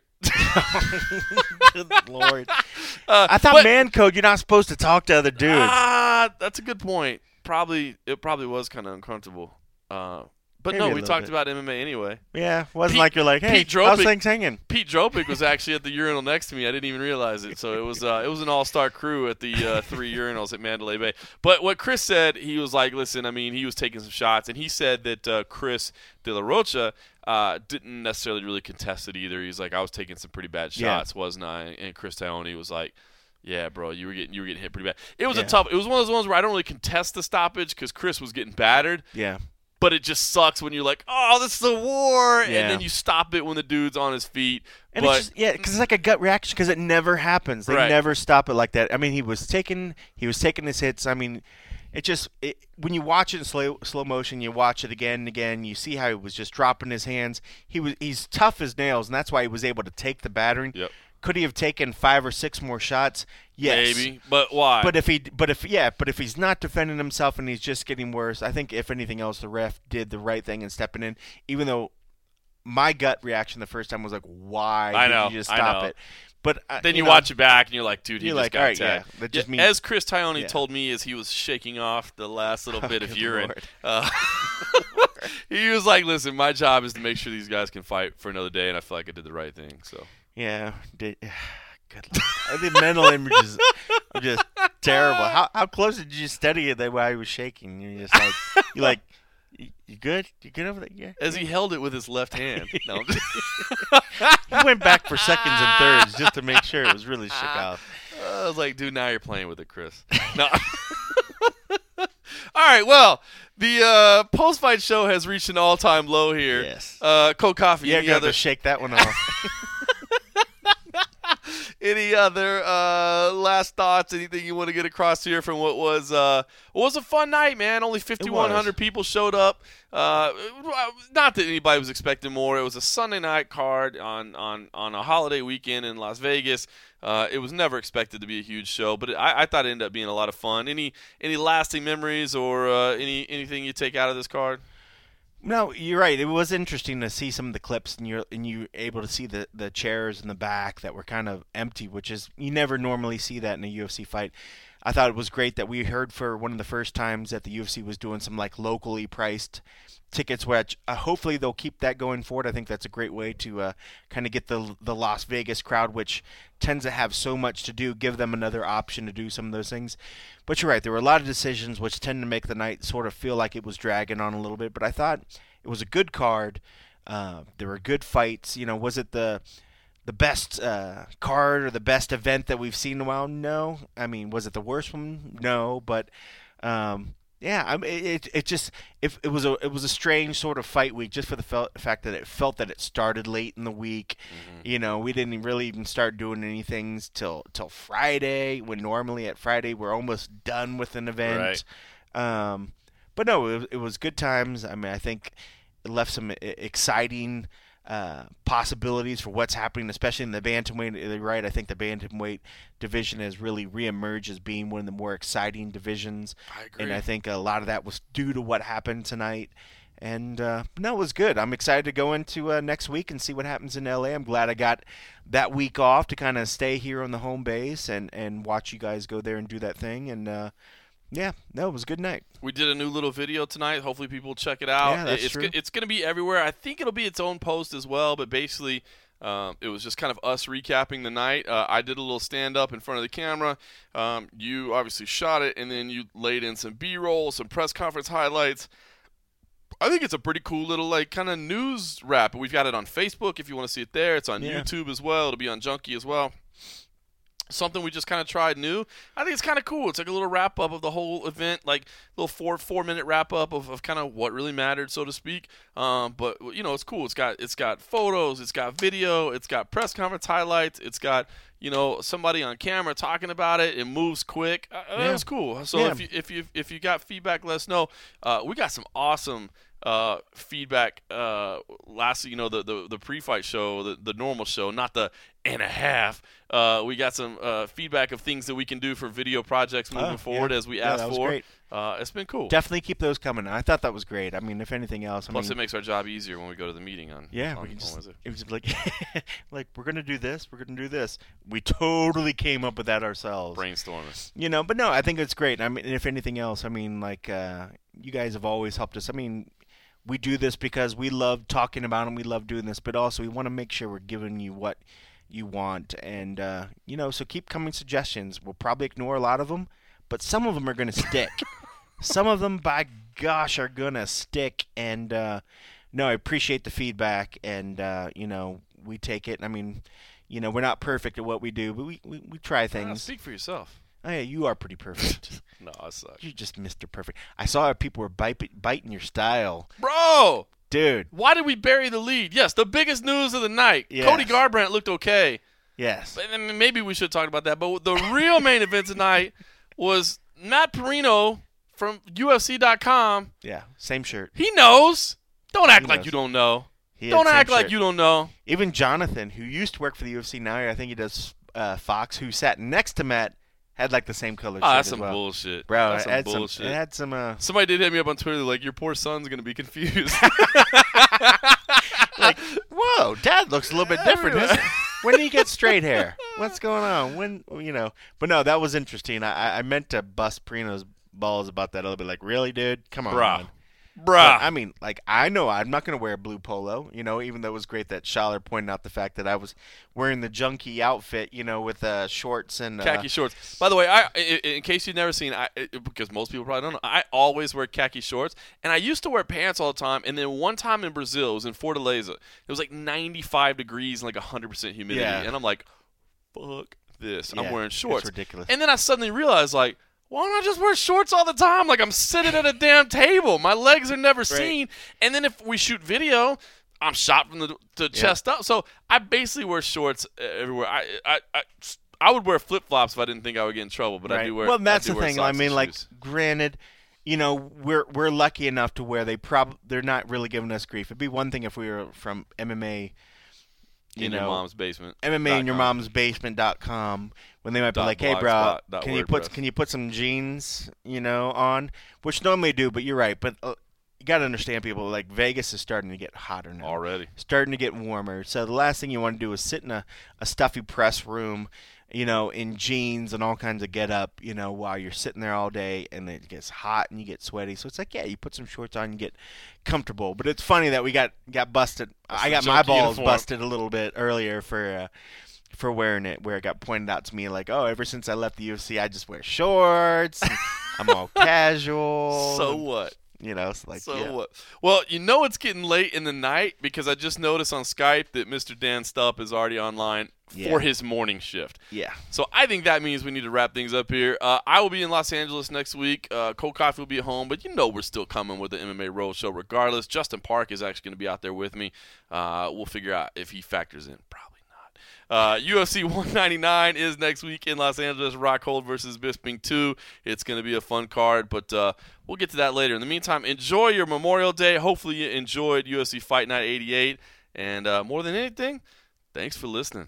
Good Lord. Uh, I thought but- man code, you're not supposed to talk to other dudes. Ah, that's a good point. Probably it probably was kind of uncomfortable. Uh, but Maybe no, a we little talked bit. about M M A anyway. Yeah, it wasn't Pete- like you're like, hey, Pete how's Dropic- things hanging? Pete Dropic was actually at the urinal next to me. I didn't even realize it. So it was uh, it was an all-star crew at the uh, three urinals at Mandalay Bay. But what Chris said, he was like, listen, I mean, he was taking some shots, and he said that uh, Chris De La Rocha uh, didn't necessarily really contest it either. He's like, I was taking some pretty bad Yeah. shots, wasn't I? And Chris Tione was like, yeah, bro, you were getting you were getting hit pretty bad. It was Yeah. a tough. It was one of those ones where I don't really contest the stoppage because Chris was getting battered. Yeah. But it just sucks when you're like, oh, this is a war, Yeah. and then you stop it when the dude's on his feet. And but it's just, yeah, because it's like a gut reaction because it never happens. They Right. never stop it like that. I mean, he was taking he was taking his hits. I mean, it just it, when you watch it in slow slow motion, you watch it again and again. You see how he was just dropping his hands. He was he's tough as nails, and that's why he was able to take the battering. Yep. Could he have taken five or six more shots? Yes. Maybe, but why? But if he, but if yeah, but if he's not defending himself and he's just getting worse, I think if anything else, the ref did the right thing in stepping in. Even though my gut reaction the first time was like, why I did know, you just I stop know. it? But uh, then you, you know, watch it back and you're like, dude, he you're just like, got all right, tagged. yeah, that just Yeah, means- as Chris Tione yeah. told me as he was shaking off the last little Oh, bit of good urine, Lord. uh, he was like, listen, my job is to make sure these guys can fight for another day, and I feel like I did the right thing. So Yeah, did, good Lord. I think mental images are just terrible. How how close did you study it that while he was shaking? You're just like, you like, you, you good? You good over there? Yeah. as he held it with his left hand. No, I'm just- He went back for seconds and thirds just to make sure it was really shook off. I was like, dude, now you're playing with it, Chris. No. All right, well, the uh, post-fight show has reached an all-time low here. Yes. Uh, Cold Coffee, Yeah, any got other to shake that one off. any other uh, last thoughts? Anything you want to get across here from what was uh, what was a fun night, man? Only fifty-one hundred people showed up. Uh, not that anybody was expecting more. It was a Sunday night card on on, on a holiday weekend in Las Vegas. Uh, it was never expected to be a huge show, but it, I, I thought it ended up being a lot of fun. Any any lasting memories or uh, any anything you take out of this card? No, you're right. It was interesting to see some of the clips, and you're and you were able to see the, the chairs in the back that were kind of empty, which is you never normally see that in a U F C fight. I thought it was great that we heard for one of the first times that the U F C was doing some like locally priced tickets, which uh, hopefully they'll keep that going forward. I think that's a great way to uh, kind of get the the Las Vegas crowd, which tends to have so much to do, give them another option to do some of those things. But you're right, there were a lot of decisions which tend to make the night sort of feel like it was dragging on a little bit. But I thought it was a good card. Uh, there were good fights. You know, was it the the best uh, card or the best event that we've seen in a while? No. I mean, was it the worst one? No. But um, yeah, I mean, it it just it, it was a it was a strange sort of fight week just for the fel- fact that it felt that it started late in the week. Mm-hmm. You know, we didn't really even start doing anything till till Friday, when normally at Friday we're almost done with an event. Right. Um, but no, it, it was good times. I mean, I think it left some exciting uh, possibilities for what's happening, especially in the bantamweight. You're right. I think the bantamweight division has really reemerged as being one of the more exciting divisions. I agree. And I think a lot of that was due to what happened tonight. And uh, no, it was good. I'm excited to go into uh, next week and see what happens in L A. I'm glad I got that week off to kind of stay here on the home base and, and watch you guys go there and do that thing. And uh, yeah, no, it was a good night. We did a new little video tonight. Hopefully people will check it out. Yeah, that's it's true. Go- it's going to be everywhere. I think it'll be its own post as well, but basically um, it was just kind of us recapping the night. Uh, I did a little stand-up in front of the camera. Um, you obviously shot it, and then you laid in some B-roll, some press conference highlights. I think it's a pretty cool little like kind of news wrap. We've got it on Facebook if you want to see it there. It's on Yeah. YouTube as well. It'll be on Junkie as well. Something we just kind of tried new. I think it's kind of cool. It's like a little wrap up of the whole event, like a little four four minute wrap up of, of kind of what really mattered, so to speak. Um, but you know, it's cool. It's got it's got photos, it's got video, it's got press conference highlights, it's got you know somebody on camera talking about it. It moves quick. Uh, Yeah. That was cool. So Yeah. if you if you if you got feedback, let us know. Uh, we got some awesome uh, feedback uh, last, you know, the, the, the pre-fight show, the, the normal show, not the and a half. Uh, we got some uh, feedback of things that we can do for video projects moving Oh, forward yeah. as we Yeah, asked that was for. great. Uh, it's been cool. Definitely keep those coming. I thought that was great. I mean, if anything else, I Plus, mean, it makes our job easier when we go to the meeting on. yeah, on, we can on just Wednesday. it was like like we're gonna do this, we're gonna do this. We totally came up with that ourselves. Brainstorming. You know, but no, I think it's great. I mean, if anything else, I mean, like uh, you guys have always helped us. I mean, we do this because we love talking about them. We love doing this, but also we want to make sure we're giving you what you want. And, uh, you know, so keep coming suggestions. We'll probably ignore a lot of them, but some of them are going to stick. Some of them, by gosh, are going to stick. And, uh, no, I appreciate the feedback. And, uh, you know, we take it. I mean, you know, we're not perfect at what we do, but we, we, we try Ah, things. speak for yourself. Oh, yeah, you are pretty perfect. No, I suck. You're just Mister Perfect. I saw people were bite, biting your style. Bro! Dude. Why did we bury the lead? Yes, the biggest news of the night. Yes. Cody Garbrandt looked okay. Yes. But, I mean, maybe we should talk about that. But the real main event tonight was Matt Perino from U F C dot com. Yeah, same shirt. He knows. Don't act He like knows. you don't know. He Don't had same act like shirt. you don't know. Even Jonathan, who used to work for the U F C, now I think he does uh, Fox, who sat next to Matt, had like the same color Oh, shirt that's as some well. bullshit. Bro, That's it some had bullshit. some. It had some. Uh, Somebody did hit me up on Twitter like, your poor son's going to be confused. like, whoa, Dad looks a little bit different. Isn't he? when do you get straight hair? What's going on? When, you know? But no, that was interesting. I, I meant to bust Perino's balls about that a little bit. Like, really, dude? Come on, Bruh. man. Bruh. But, I mean, like, I know I'm not going to wear a blue polo, you know, even though it was great that Schaller pointed out the fact that I was wearing the junky outfit, you know, with uh, shorts and... Uh, khaki shorts. By the way, I in, in case you've never seen, I, it, because most people probably don't know, I always wear khaki shorts, and I used to wear pants all the time, and then one time in Brazil, it was in Fortaleza, it was like ninety-five degrees and like one hundred percent humidity, Yeah. and I'm like, fuck this. Yeah, I'm wearing shorts. it's ridiculous. And then I suddenly realized, like, why don't I just wear shorts all the time? Like, I'm sitting at a damn table. My legs are never seen. And then if we shoot video, I'm shot from the, the chest up. So I basically wear shorts everywhere. I I, I, I would wear flip-flops if I didn't think I would get in trouble, but right. I do wear Well, that's I do the wear thing. I socks mean, and like, shoes. granted, you know, we're we're lucky enough to where they prob they're not really giving us grief. It'd be one thing if we were from M M A, you in know, your mom's basement. M M A in your mom's basement dot com, when they might be Dot like, hey, bro, blogspot dot can you put wordpress. can you put some jeans, you know, on? Which normally do, but you're right. But uh, you got to understand, people, like, Vegas is starting to get hotter now. Already. Starting to get warmer. So the last thing you want to do is sit in a, a stuffy press room, you know, in jeans and all kinds of get up, you know, while you're sitting there all day and it gets hot and you get sweaty. So it's like, yeah, you put some shorts on and get comfortable. But it's funny that we got, got busted. That's I the got my junky balls uniform. busted a little bit earlier for uh, for wearing it, where it got pointed out to me like, oh, ever since I left the U F C, I just wear shorts. And I'm all casual. So what? You know, it's like, so yeah. what? Well, you know it's getting late in the night because I just noticed on Skype that Mister Dan Stupp is already online Yeah. for his morning shift. Yeah. So I think that means we need to wrap things up here. Uh, I will be in Los Angeles next week. Uh, Cole Coffey will be at home, but you know we're still coming with the M M A Roadshow regardless. Justin Park is actually going to be out there with me. Uh, we'll figure out if he factors in. Probably. Uh, U F C one ninety-nine is next week in Los Angeles. Rockhold versus Bisping two. It's going to be a fun card, but uh, we'll get to that later. In the meantime, enjoy your Memorial Day. Hopefully you enjoyed U F C Fight Night eighty-eight. And uh, more than anything, thanks for listening.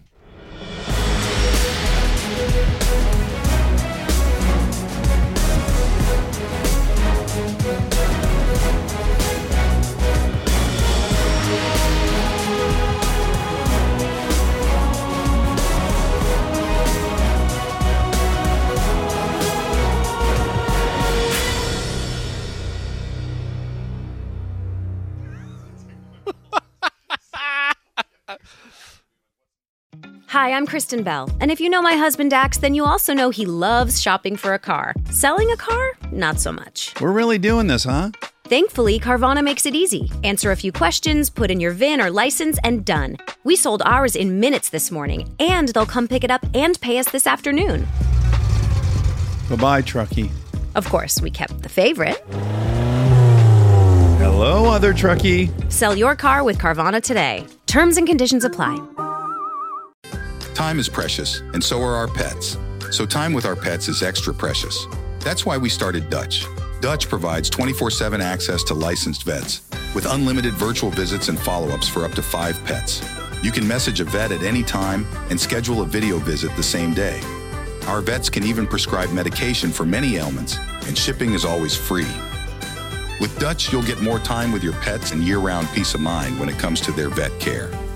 Hi, I'm Kristen Bell, and if you know my husband Dax, then you also know he loves shopping for a car. Selling a car? Not so much. We're really doing this, huh? Thankfully, Carvana makes it easy. Answer a few questions, put in your V I N or license, and done. We sold ours in minutes this morning, and they'll come pick it up and pay us this afternoon. Bye-bye, Truckee. Of course, we kept the favorite. Hello, other Truckee. Sell your car with Carvana today. Terms and conditions apply. Time is precious, and so are our pets. So time with our pets is extra precious. That's why we started Dutch. Dutch provides twenty-four seven access to licensed vets, with unlimited virtual visits and follow-ups for up to five pets. You can message a vet at any time and schedule a video visit the same day. Our vets can even prescribe medication for many ailments, and shipping is always free. With Dutch, you'll get more time with your pets and year-round peace of mind when it comes to their vet care.